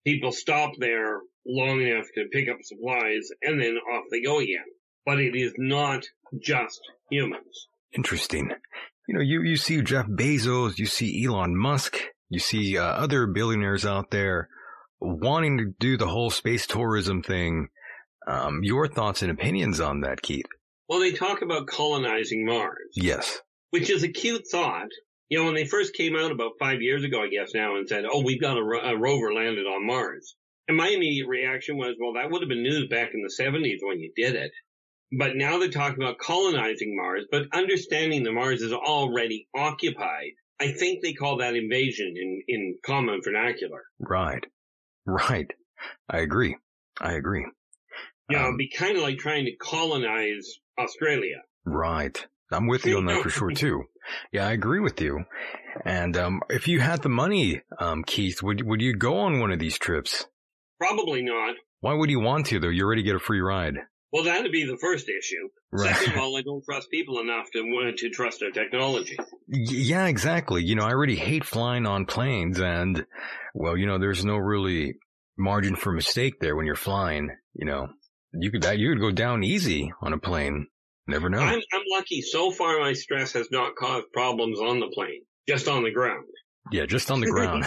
People stop there long enough to pick up supplies, and then off they go again. But it is not just humans. Interesting. You know, you, you see Jeff Bezos, you see Elon Musk, you see uh, other billionaires out there wanting to do the whole space tourism thing. Um, your thoughts and opinions on that, Keith? Well, they talk about colonizing Mars. Yes. Which is a cute thought. You know, when they first came out about five years ago, I guess now, and said, oh, we've got a, ro- a rover landed on Mars. And my immediate reaction was, well, that would have been news back in the seventies when you did it. But now they're talking about colonizing Mars, but understanding that Mars is already occupied. I think they call that invasion in, in common vernacular. Right. Right. I agree. I agree. You know, um, it'd be kind of like trying to colonize Australia. Right. I'm with you on that for sure, too. Yeah, I agree with you. And um, if you had the money, um, Keith, would would you go on one of these trips? Probably not. Why would you want to, though? You already get a free ride. Well, that would be the first issue. Right. Second of all, I don't trust people enough to want to trust their technology. Yeah, exactly. You know, I already hate flying on planes, and, well, you know, there's no really margin for mistake there when you're flying. You know, you could you could go down easy on a plane. Never know. I'm, I'm lucky. So far, my stress has not caused problems on the plane, just on the ground. Yeah, just on the ground.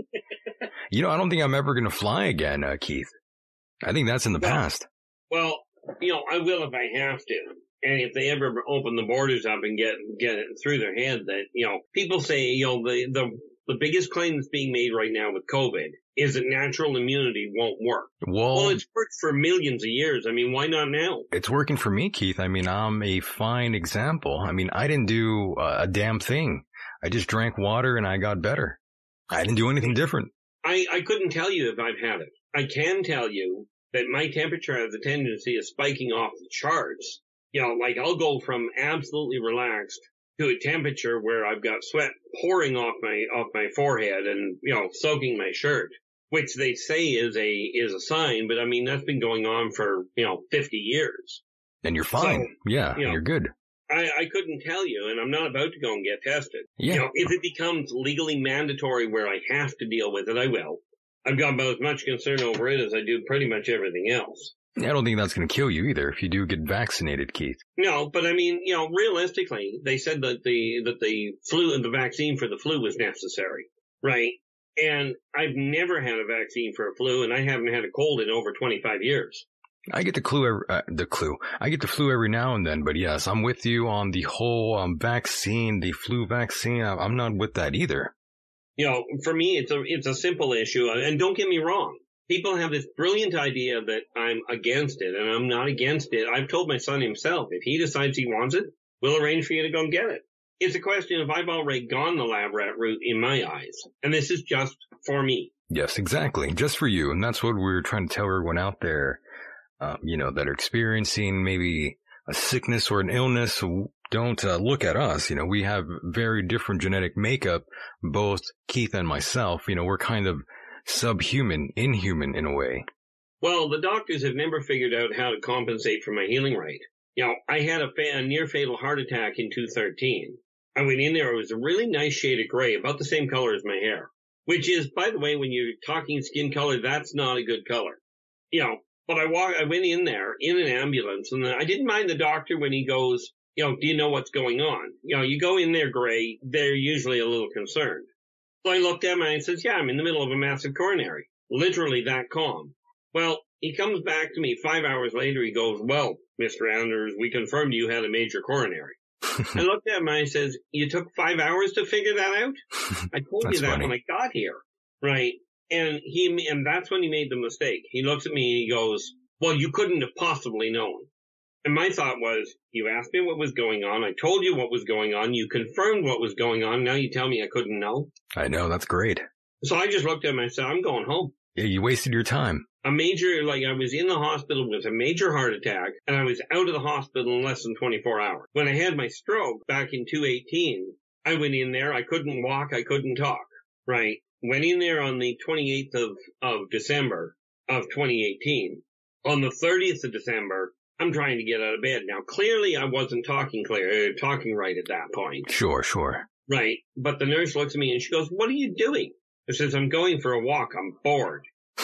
You know, I don't think I'm ever going to fly again, uh, Keith. I think that's in the well, past. Well, you know, I will if I have to. And if they ever open the borders up and get get it through their head that, you know, people say, you know, the, the, the biggest claim that's being made right now with COVID is that natural immunity won't work. Well, well, it's worked for millions of years. I mean, why not now? It's working for me, Keith. I mean, I'm a fine example. I mean, I didn't do uh, a damn thing. I just drank water and I got better. I didn't do anything different. I, I couldn't tell you if I've had it. I can tell you that my temperature has a tendency of spiking off the charts. You know, like I'll go from absolutely relaxed to a temperature where I've got sweat pouring off my off my forehead and, you know, soaking my shirt, which they say is a is a sign. But I mean, that's been going on for, you know, fifty years. And you're fine. So, yeah, you know, you're good. I, I couldn't tell you, and I'm not about to go and get tested. Yeah. You know, if it becomes legally mandatory where I have to deal with it, I will. I've got about as much concern over it as I do pretty much everything else. I don't think that's going to kill you either if you do get vaccinated, Keith. No, but I mean, you know, realistically, they said that the that the flu and the vaccine for the flu was necessary, right? And I've never had a vaccine for a flu, and I haven't had a cold in over twenty-five years. I get the clue, every, uh, the clue. I get the flu every now and then, but yes, I'm with you on the whole um, vaccine, the flu vaccine. I'm not with that either. You know, for me, it's a it's a simple issue, and don't get me wrong. People have this brilliant idea that I'm against it, and I'm not against it. I've told my son himself, if he decides he wants it, we'll arrange for you to go and get it. It's a question of I've already gone the lab rat route in my eyes, and this is just for me. Yes, exactly. Just for you, and that's what we're trying to tell everyone out there, um, you know, that are experiencing maybe a sickness or an illness. Don't uh, look at us. You know, we have very different genetic makeup, both Keith and myself. You know, we're kind of subhuman, inhuman in a way. Well, the doctors have never figured out how to compensate for my healing rate. You know, I had a, fa- a near-fatal heart attack in two thousand thirteen. I went in there, it was a really nice shade of gray, about the same color as my hair. Which is, by the way, when you're talking skin color, that's not a good color. You know, but I walk, I went in there in an ambulance, and I didn't mind the doctor when he goes, you know, do you know what's going on? You know, you go in there gray, they're usually a little concerned. So I looked at him and I says, yeah, I'm in the middle of a massive coronary. Literally that calm. Well, he comes back to me five hours later. He goes, well, Mister Anders, we confirmed you had a major coronary. I looked at him and I says, you took five hours to figure that out? I told you that funny. When I got here. Right. And he, and that's when he made the mistake. He looks at me and he goes, well, you couldn't have possibly known. And my thought was, you asked me what was going on. I told you what was going on. You confirmed what was going on. Now you tell me I couldn't know. I know. That's great. So I just looked at him and I said, I'm going home. Yeah, you wasted your time. A major, like I was in the hospital with a major heart attack, and I was out of the hospital in less than twenty-four hours. When I had my stroke back in two thousand eighteen, I went in there. I couldn't walk. I couldn't talk. Right. Went in there on the twenty-eighth of, of December of twenty eighteen. On the thirtieth of December, I'm trying to get out of bed. Now, clearly I wasn't talking clear, uh, talking right at that point. Sure, sure. Right. But the nurse looks at me and she goes, what are you doing? I says, I'm going for a walk. I'm bored.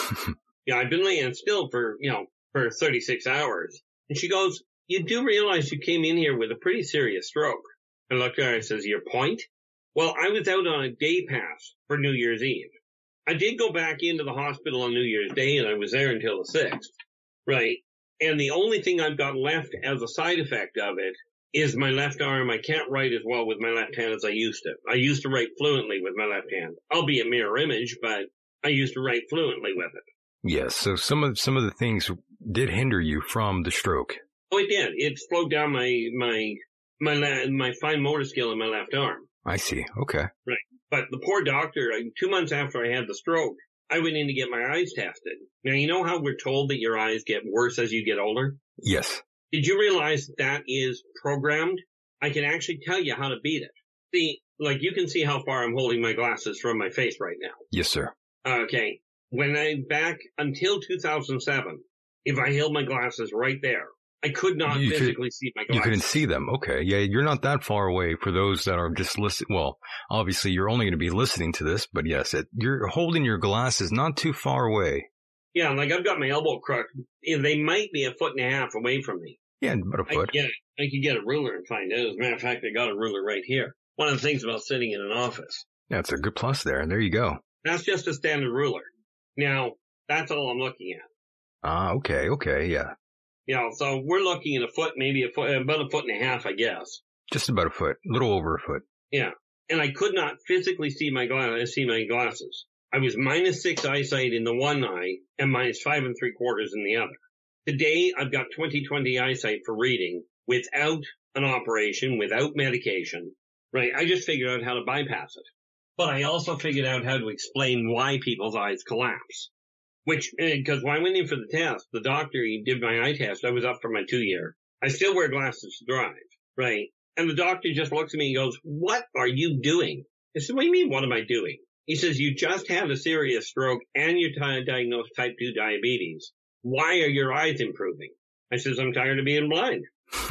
Yeah, I've been laying still for, you know, for thirty-six hours. And she goes, you do realize you came in here with a pretty serious stroke. I looked at her and says, your point? Well, I was out on a day pass for New Year's Eve. I did go back into the hospital on New Year's Day, and I was there until the sixth, right? And the only thing I've got left as a side effect of it is my left arm. I can't write as well with my left hand as I used to. I used to write fluently with my left hand, albeit mirror image, but I used to write fluently with it. Yes, so some of some of the things did hinder you from the stroke. Oh, it did. It slowed down my my my my fine motor skill in my left arm. I see. Okay. Right. But the poor doctor, two months after I had the stroke, I went in to get my eyes tested. Now, you know how we're told that your eyes get worse as you get older? Yes. Did you realize that is programmed? I can actually tell you how to beat it. See, like you can see how far I'm holding my glasses from my face right now. Yes, sir. Okay. When I, back until two thousand seven, if I held my glasses right there, I could not you physically could, see my glasses. You couldn't see them. Okay. Yeah, you're not that far away for those that are just listening. Well, obviously you're only going to be listening to this, but yes, it, you're holding your glasses not too far away. Yeah, like I've got my elbow crook. They might be a foot and a half away from me. Yeah, about a foot. I could get, I could get a ruler and find out. As a matter of fact, I got a ruler right here. One of the things about sitting in an office. Yeah, it's a good plus there. There you go. That's just a standard ruler. Now, that's all I'm looking at. Ah, okay, okay, yeah. You know, so we're looking at a foot, maybe a foot, about a foot and a half, I guess. Just about a foot, a little over a foot. Yeah, and I could not physically see my gla- see my glasses. I was minus six eyesight in the one eye and minus five and three quarters in the other. Today, I've got twenty twenty eyesight for reading without an operation, without medication, right? I just figured out how to bypass it. But I also figured out how to explain why people's eyes collapse. Which, because when I went in for the test, the doctor, he did my eye test. I was up for my two year. I still wear glasses to drive, right? And the doctor just looks at me and goes, what are you doing? I said, what do you mean, what am I doing? He says, you just had a serious stroke and you're t- diagnosed type two diabetes. Why are your eyes improving? I says, I'm tired of being blind.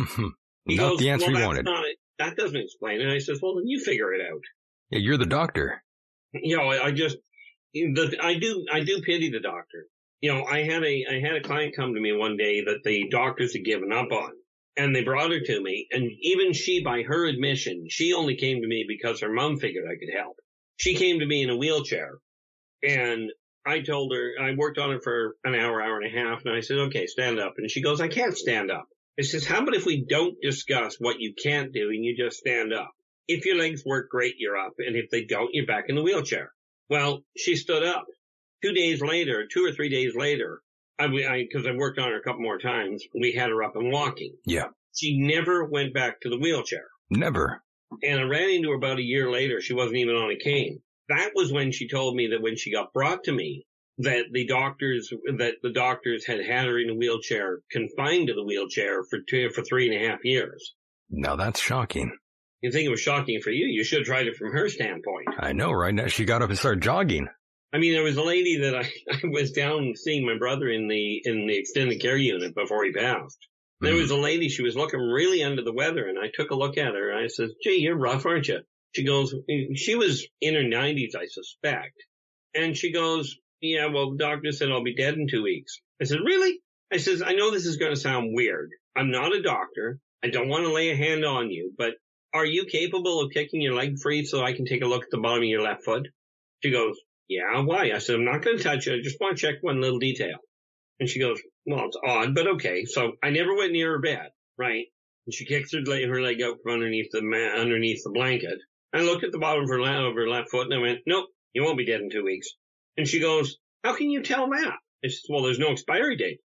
He Not goes, the answer well, you wanted. Not it. That doesn't explain it. I says, well, then you figure it out. Yeah, you're the doctor. You know, I, I just... The, I do, I do pity the doctor. You know, I had a, I had a client come to me one day that the doctors had given up on, and they brought her to me, and even she, by her admission, she only came to me because her mom figured I could help. She came to me in a wheelchair, and I told her, I worked on her for an hour, hour and a half, and I said, okay, stand up. And she goes, I can't stand up. I says, how about if we don't discuss what you can't do and you just stand up? If your legs work great, you're up, and if they don't, you're back in the wheelchair. Well, she stood up. Two days later, two or three days later, I, I, cause I worked on her a couple more times, we had her up and walking. Yeah. She never went back to the wheelchair. Never. And I ran into her about a year later. She wasn't even on a cane. That was when she told me that when she got brought to me, that the doctors, that the doctors had had her in a wheelchair, confined to the wheelchair for two, for three and a half years. Now that's shocking. You think it was shocking for you? You should have tried it from her standpoint. I know, right? Now she got up and started jogging. I mean, there was a lady that I, I was down seeing my brother in the in the extended care unit before he passed. Mm. There was a lady, she was looking really under the weather, and I took a look at her, and I said, gee, you're rough, aren't you? She goes, she was in her nineties, I suspect. And she goes, yeah, well, the doctor said I'll be dead in two weeks. I said, really? I says, I know this is going to sound weird. I'm not a doctor. I don't want to lay a hand on you, but are you capable of kicking your leg free so I can take a look at the bottom of your left foot? She goes, yeah, why? I said, I'm not going to touch it. I just want to check one little detail. And she goes, well, it's odd, but okay. So I never went near her bed, right? And she kicks her leg, her leg out from underneath the ma- underneath the blanket. I looked at the bottom of her, la- of her left foot and I went, nope, you won't be dead in two weeks. And she goes, how can you tell that? I said, well, there's no expiry date.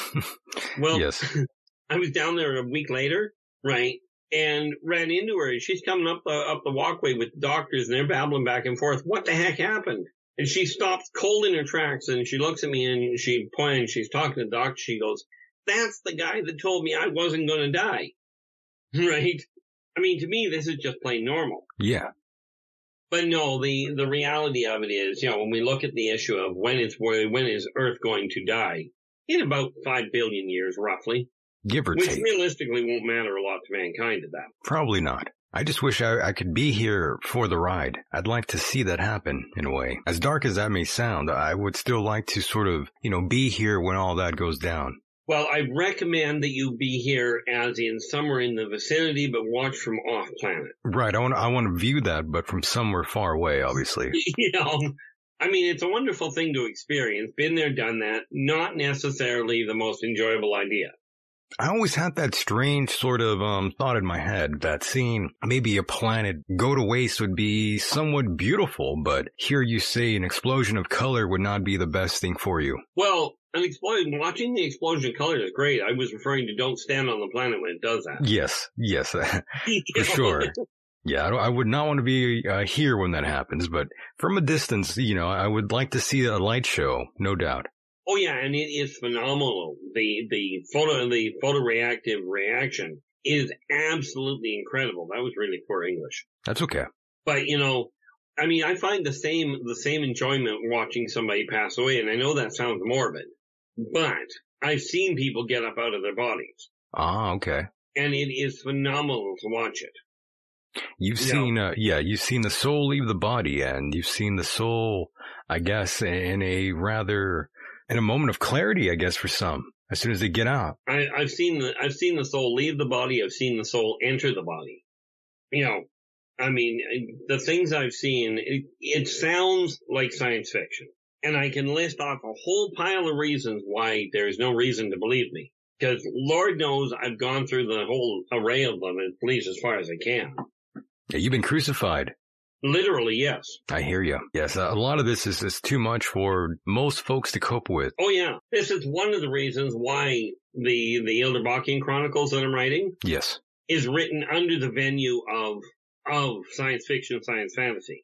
Well, yes. I was down there a week later, right? And ran into her, and she's coming up the, up the walkway with the doctors, and they're babbling back and forth. What the heck happened? And she stops cold in her tracks, and she looks at me, and she points, and she's talking to the doctor. She goes, that's the guy that told me I wasn't going to die. Right? I mean, to me, this is just plain normal. Yeah. But no, the, the reality of it is, you know, when we look at the issue of when is, when is Earth going to die, in about five billion years, roughly. Give or Which take. realistically won't matter a lot to mankind at that. Probably not. I just wish I, I could be here for the ride. I'd like to see that happen, in a way. As dark as that may sound, I would still like to sort of, you know, be here when all that goes down. Well, I recommend that you be here as in somewhere in the vicinity, but watch from off-planet. Right, I want, I want to view that, but from somewhere far away, obviously. You know, I mean, it's a wonderful thing to experience. Been there, done that. Not necessarily the most enjoyable idea. I always had that strange sort of um thought in my head that seeing maybe a planet go to waste would be somewhat beautiful, but here you say an explosion of color would not be the best thing for you. Well, an explosion, watching the explosion of color is great. I was referring to don't stand on the planet when it does that. Yes, yes, for sure. Yeah, I, don't, I would not want to be uh, here when that happens, but from a distance, you know, I would like to see a light show, no doubt. Oh yeah, and it is phenomenal. The the photo the photoreactive reaction is absolutely incredible. That was really poor English. That's okay. But you know, I mean, I find the same the same enjoyment watching somebody pass away, and I know that sounds morbid, but I've seen people get up out of their bodies. Ah, okay. And it is phenomenal to watch it. You've you seen, uh, yeah, you've seen the soul leave the body, and you've seen the soul, I guess, in a rather in a moment of clarity, I guess, for some, as soon as they get out. I, I've seen the I've seen the soul leave the body. I've seen the soul enter the body. You know, I mean, the things I've seen, it, it sounds like science fiction, and I can list off a whole pile of reasons why there's no reason to believe me. Because Lord knows I've gone through the whole array of them, at least as far as I can. Yeah, you've been crucified. Literally, yes. I hear you. Yes, a lot of this is, is too much for most folks to cope with. Oh, yeah. This is one of the reasons why the the Ilderbachkian Chronicles that I'm writing yes. is written under the venue of of science fiction, science fantasy.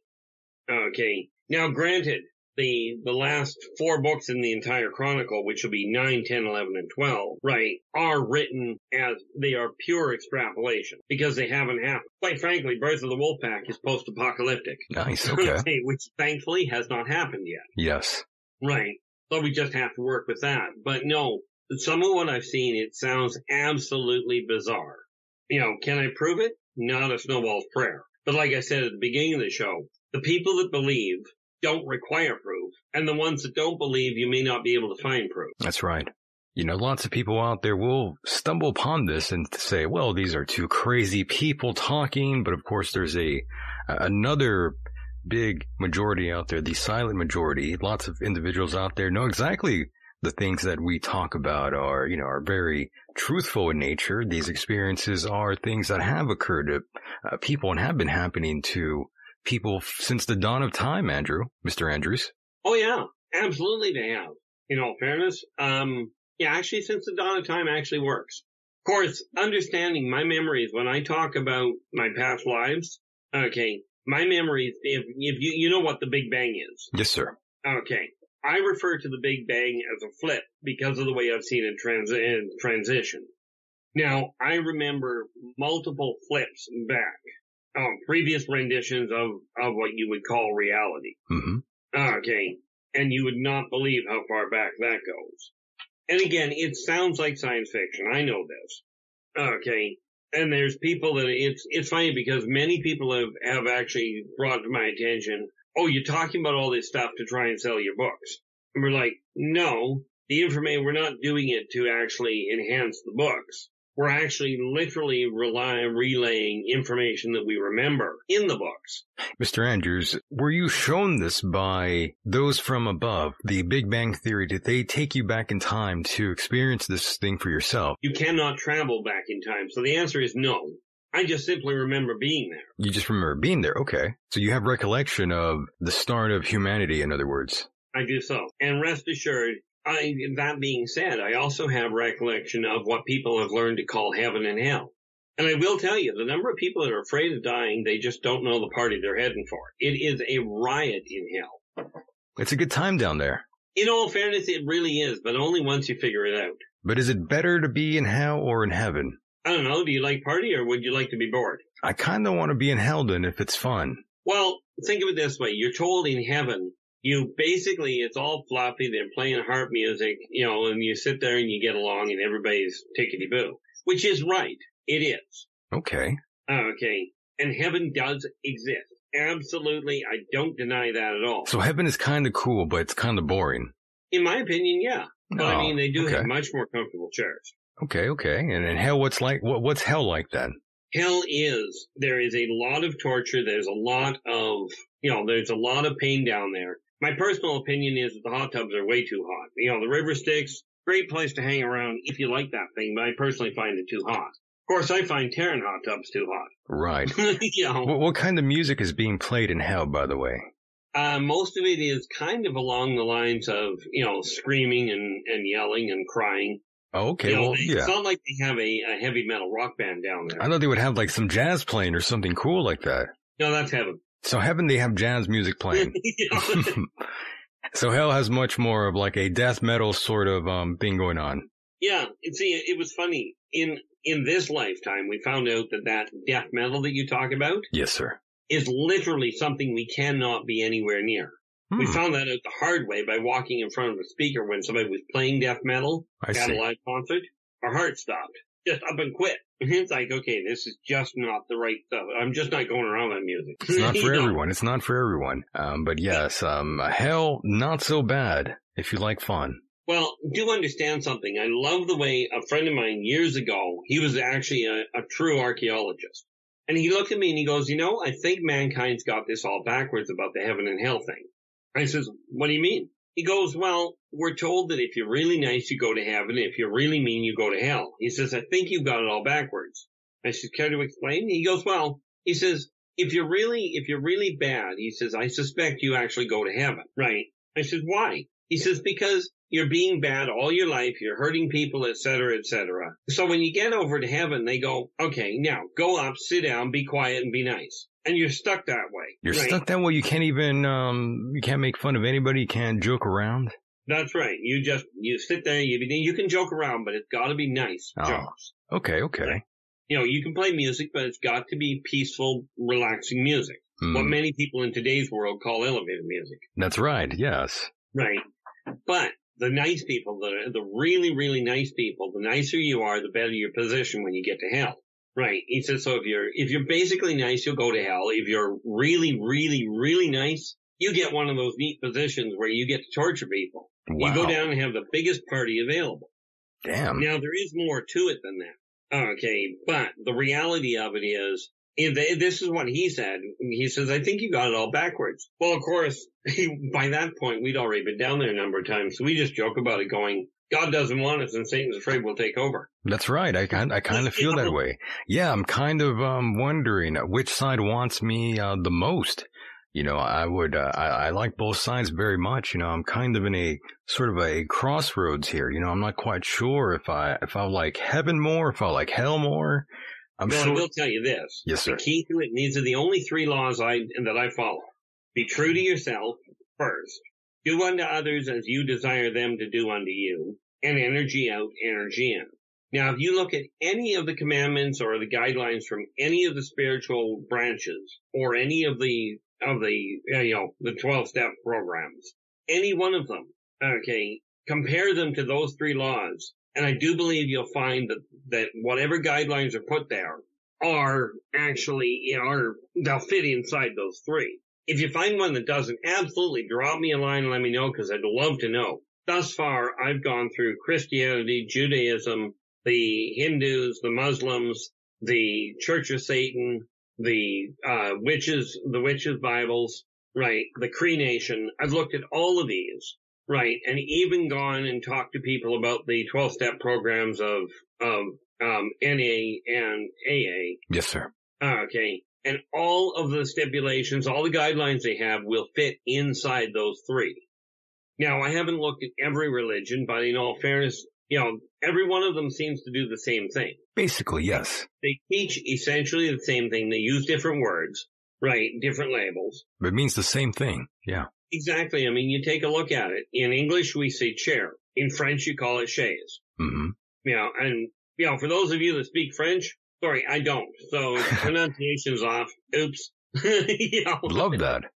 Okay. Now, granted, the the last four books in the entire Chronicle, which will be nine, ten, eleven, and twelve, right, are written as they are pure extrapolation because they haven't happened. Quite frankly, Birth of the Wolfpack is post-apocalyptic. Nice, okay. Which thankfully has not happened yet. Yes. Right. So we just have to work with that. But no, some of what I've seen, it sounds absolutely bizarre. You know, can I prove it? Not a snowball's prayer. But like I said at the beginning of the show, the people that believe don't require proof, and the ones that don't believe, you may not be able to find proof. That's right. You know, lots of people out there will stumble upon this and say, well, these are two crazy people talking, but of course there's a another big majority out there, the silent majority. Lots of individuals out there know exactly the things that we talk about are, you know, are very truthful in nature. These experiences are things that have occurred to uh, people and have been happening to people since the dawn of time, Andrew, Mister Andrews. Oh, yeah, absolutely they have. In all fairness, um, yeah, actually, since the dawn of time actually works. Of course, understanding my memories when I talk about my past lives, okay, my memories, if, if you, you know what the Big Bang is. Yes, sir. Okay. I refer to the Big Bang as a flip because of the way I've seen it trans- in transition. Now, I remember multiple flips back. Um, previous renditions of, of what you would call reality. Mm-hmm. Okay. And you would not believe how far back that goes. And again, it sounds like science fiction. I know this. Okay. And there's people that it's, it's funny because many people have, have actually brought to my attention, oh, you're talking about all this stuff to try and sell your books. And we're like, no, the information, we're not doing it to actually enhance the books. We're actually literally rely, relaying information that we remember in the books. Mister Andrews, were you shown this by those from above, the Big Bang Theory? Did they take you back in time to experience this thing for yourself? You cannot travel back in time. So the answer is no. I just simply remember being there. You just remember being there. Okay. So you have recollection of the start of humanity, in other words. I do so. And rest assured, I, that being said, I also have recollection of what people have learned to call heaven and hell. And I will tell you, the number of people that are afraid of dying, they just don't know the party they're heading for. It is a riot in hell. It's a good time down there. In all fairness, it really is, but only once you figure it out. But is it better to be in hell or in heaven? I don't know. Do you like party or would you like to be bored? I kind of want to be in hell then if it's fun. Well, think of it this way. You're told in heaven, you basically, it's all fluffy. They're playing harp music, you know, and you sit there and you get along and everybody's tickety-boo, which is right. It is. Okay. Okay. and heaven does exist. Absolutely, I don't deny that at all. So heaven is kind of cool, but it's kind of boring. In my opinion, yeah. But Oh, I mean, they do okay. have much more comfortable chairs. Okay, okay. And in hell, what's like? What, what's hell like then? Hell is, there is a lot of torture. There's a lot of, you know, there's a lot of pain down there. My personal opinion is that the hot tubs are way too hot. You know, the River Styx, great place to hang around if you like that thing, but I personally find it too hot. Of course, I find Terran hot tubs too hot. Right. You know, What, what kind of music is being played in hell, by the way? uh, most of it is kind of along the lines of, you know, screaming and, and yelling and crying. Oh, okay. You know, Well, they- yeah. It's not like they have a, a heavy metal rock band down there. I thought they would have like some jazz playing or something cool like that. No, that's heaven. So heaven, they have jazz music playing. You know? So hell has much more of like a death metal sort of um thing going on. Yeah, and see, it was funny. In in this lifetime, we found out that that death metal that you talk about Yes, sir. is literally something we cannot be anywhere near. We Hmm, found that out the hard way by walking in front of a speaker when somebody was playing death metal I at a see. live concert. Our heart stopped. Just up and quit. It's like, okay, this is just not the right stuff. I'm just not going around that music. It's not for You know? everyone. It's not for everyone. Um, but yes, um, hell, not so bad if you like fun. Well, do understand something. I love the way a friend of mine years ago, he was actually a, a true archaeologist. And he looked at me and he goes, you know, I think mankind's got this all backwards about the heaven and hell thing. I says, what do you mean? He goes, well, we're told that if you're really nice, you go to heaven. If you're really mean, you go to hell. He says, I think you've got it all backwards. I said, care to explain? He goes, well, he says, if you're really, if you're really bad, he says, I suspect you actually go to heaven. Right. I said, why? He says, because you're being bad all your life, you're hurting people, et cetera, et cetera. So when you get over to heaven, they go, okay, now go up, sit down, be quiet, and be nice. And you're stuck that way. You're right? stuck that way. You can't even, um, you can't make fun of anybody. You can't joke around. That's right. You just, you sit there, you, you can joke around, but it's got to be nice Oh. jokes. Okay, okay. Right. You know, you can play music, but it's got to be peaceful, relaxing music. Hmm, What many people in today's world call elevator music. That's right. Yes. Right. But the nice people, the, the really, really nice people, the nicer you are, the better your position when you get to hell. Right. He says, so if you're, if you're basically nice, you'll go to hell. If you're really, really, really nice, you get one of those neat positions where you get to torture people. Wow. You go down and have the biggest party available. Damn. Now, there is more to it than that. Okay. But the reality of it is, if they, this is what he said. He says, I think you got it all backwards. Well, of course, by that point, we'd already been down there a number of times. So we just joke about it going, God doesn't want us and Satan's afraid we'll take over. That's right. I kind, I kind of feel that way. Yeah, I'm kind of um wondering which side wants me uh, the most. You know, I would, uh, I, I like both sides very much. You know, I'm kind of in a sort of a crossroads here. You know, I'm not quite sure if I, if I like heaven more, if I like hell more. I'm Well, I sure. will tell you this. Yes, sir. The key to it, and these are the only three laws I that I follow. Be true to yourself first. Do unto others as you desire them to do unto you. And energy out, energy in. Now, if you look at any of the commandments or the guidelines from any of the spiritual branches or any of the of the you know the twelve-step programs, any one of them, okay, compare them to those three laws, and I do believe you'll find that that whatever guidelines are put there are actually are they'll fit inside those three. If you find one that doesn't, absolutely drop me a line and let me know, because I'd love to know. Thus far, I've gone through Christianity, Judaism, the Hindus, the Muslims, the Church of Satan, the uh, witches, the witches' Bibles, right? The Cree Nation. I've looked at all of these, right? And even gone and talked to people about the twelve-step programs of of um, N A and A A. Yes, sir. Okay. And all of the stipulations, all the guidelines they have will fit inside those three. Now, I haven't looked at every religion, but in all fairness, you know, every one of them seems to do the same thing. Basically, yes. They teach essentially the same thing. They use different words, right? Different labels. But it means the same thing. Yeah. Exactly. I mean, you take a look at it. In English, we say chair. In French, you call it chaise. Mm-hmm. You know, and, you know, for those of you that speak French, sorry, I don't. So pronunciation's off. Oops. You know? Love that.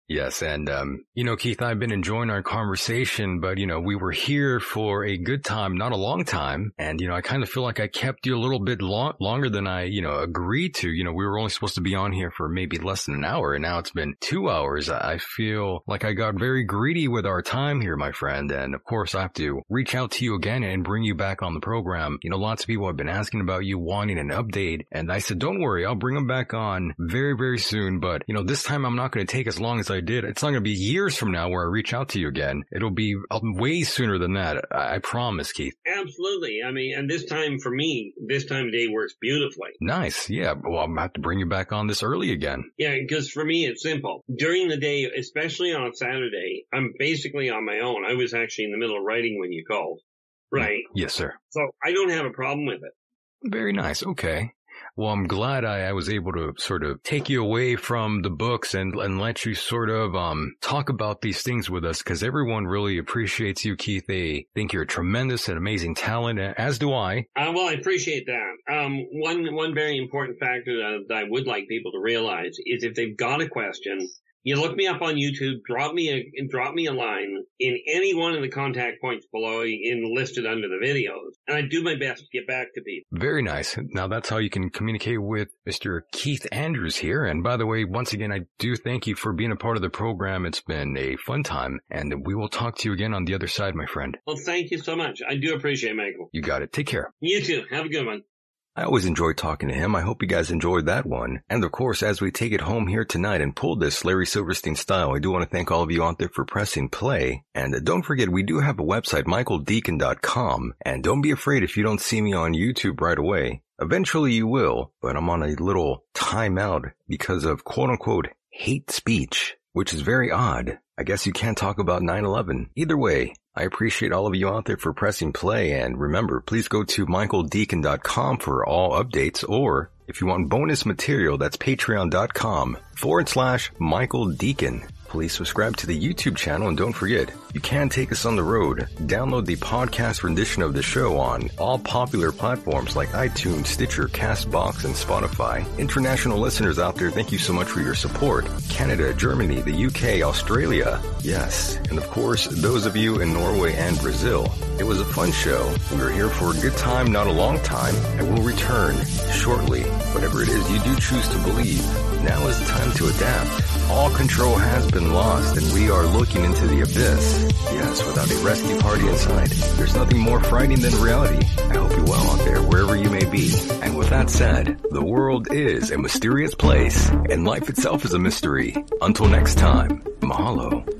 Yes, and, um, you know, Keith, I've been enjoying our conversation, but, you know, we were here for a good time, not a long time, and, you know, I kind of feel like I kept you a little bit long, longer than I, you know, agreed to. You know, we were only supposed to be on here for maybe less than an hour, and now it's been two hours. I feel like I got very greedy with our time here, my friend, and, of course, I have to reach out to you again and bring you back on the program. You know, lots of people have been asking about you, wanting an update, and I said, don't worry, I'll bring them back on very, very soon, but, you know, this time I'm not going to take as long as I did. It's not going to be years from now where I reach out to you again. It'll be way sooner than that. I, I promise, Keith. Absolutely. I mean, and this time for me, this time of day works beautifully. Nice. Yeah. Well, I'm going to have to bring you back on this early again. Yeah, because for me, it's simple. During the day, especially on Saturday, I'm basically on my own. I was actually in the middle of writing when you called. Right. Yes, sir. So I don't have a problem with it. Very nice. Okay. Well, I'm glad I, I was able to sort of take you away from the books and, and let you sort of um talk about these things with us, because everyone really appreciates you, Keith. They think you're a tremendous and amazing talent, as do I. Uh, well, I appreciate that. Um, one one very important factor that, that I would like people to realize is if they've got a question, you look me up on YouTube, drop me a drop me a line in any one of the contact points below in listed under the videos, and I do my best to get back to people. Very nice. Now that's how you can communicate with Mister Keith Andrews here. And by the way, once again, I do thank you for being a part of the program. It's been a fun time, and we will talk to you again on the other side, my friend. Well, thank you so much. I do appreciate it, Michael. You got it. Take care. You too. Have a good one. I always enjoy talking to him. I hope you guys enjoyed that one. And of course, as we take it home here tonight and pull this Larry Silverstein style, I do want to thank all of you out there for pressing play. And uh, don't forget, we do have a website, michael deacon dot com. And don't be afraid if you don't see me on YouTube right away. Eventually you will, but I'm on a little timeout because of quote unquote hate speech, which is very odd. I guess you can't talk about nine eleven. Either way, I appreciate all of you out there for pressing play, and remember, please go to michael deacon dot com for all updates, or if you want bonus material, that's patreon dot com forward slash Michael Deacon. Please subscribe to the YouTube channel, and don't forget, you can take us on the road. Download the podcast rendition of the show on all popular platforms like iTunes, Stitcher, CastBox, and Spotify. International listeners out there, thank you so much for your support. Canada, Germany, the U K, Australia, yes, and of course, those of you in Norway and Brazil. It was a fun show. We were here for a good time, not a long time, and we'll return shortly. Whatever it is you do choose to believe, now is the time to adapt. All control has been lost, and we are looking into the abyss. Yes, without a rescue party inside, there's nothing more frightening than reality. I hope you're well out there, wherever you may be. And with that said, the world is a mysterious place, and life itself is a mystery. Until next time, mahalo.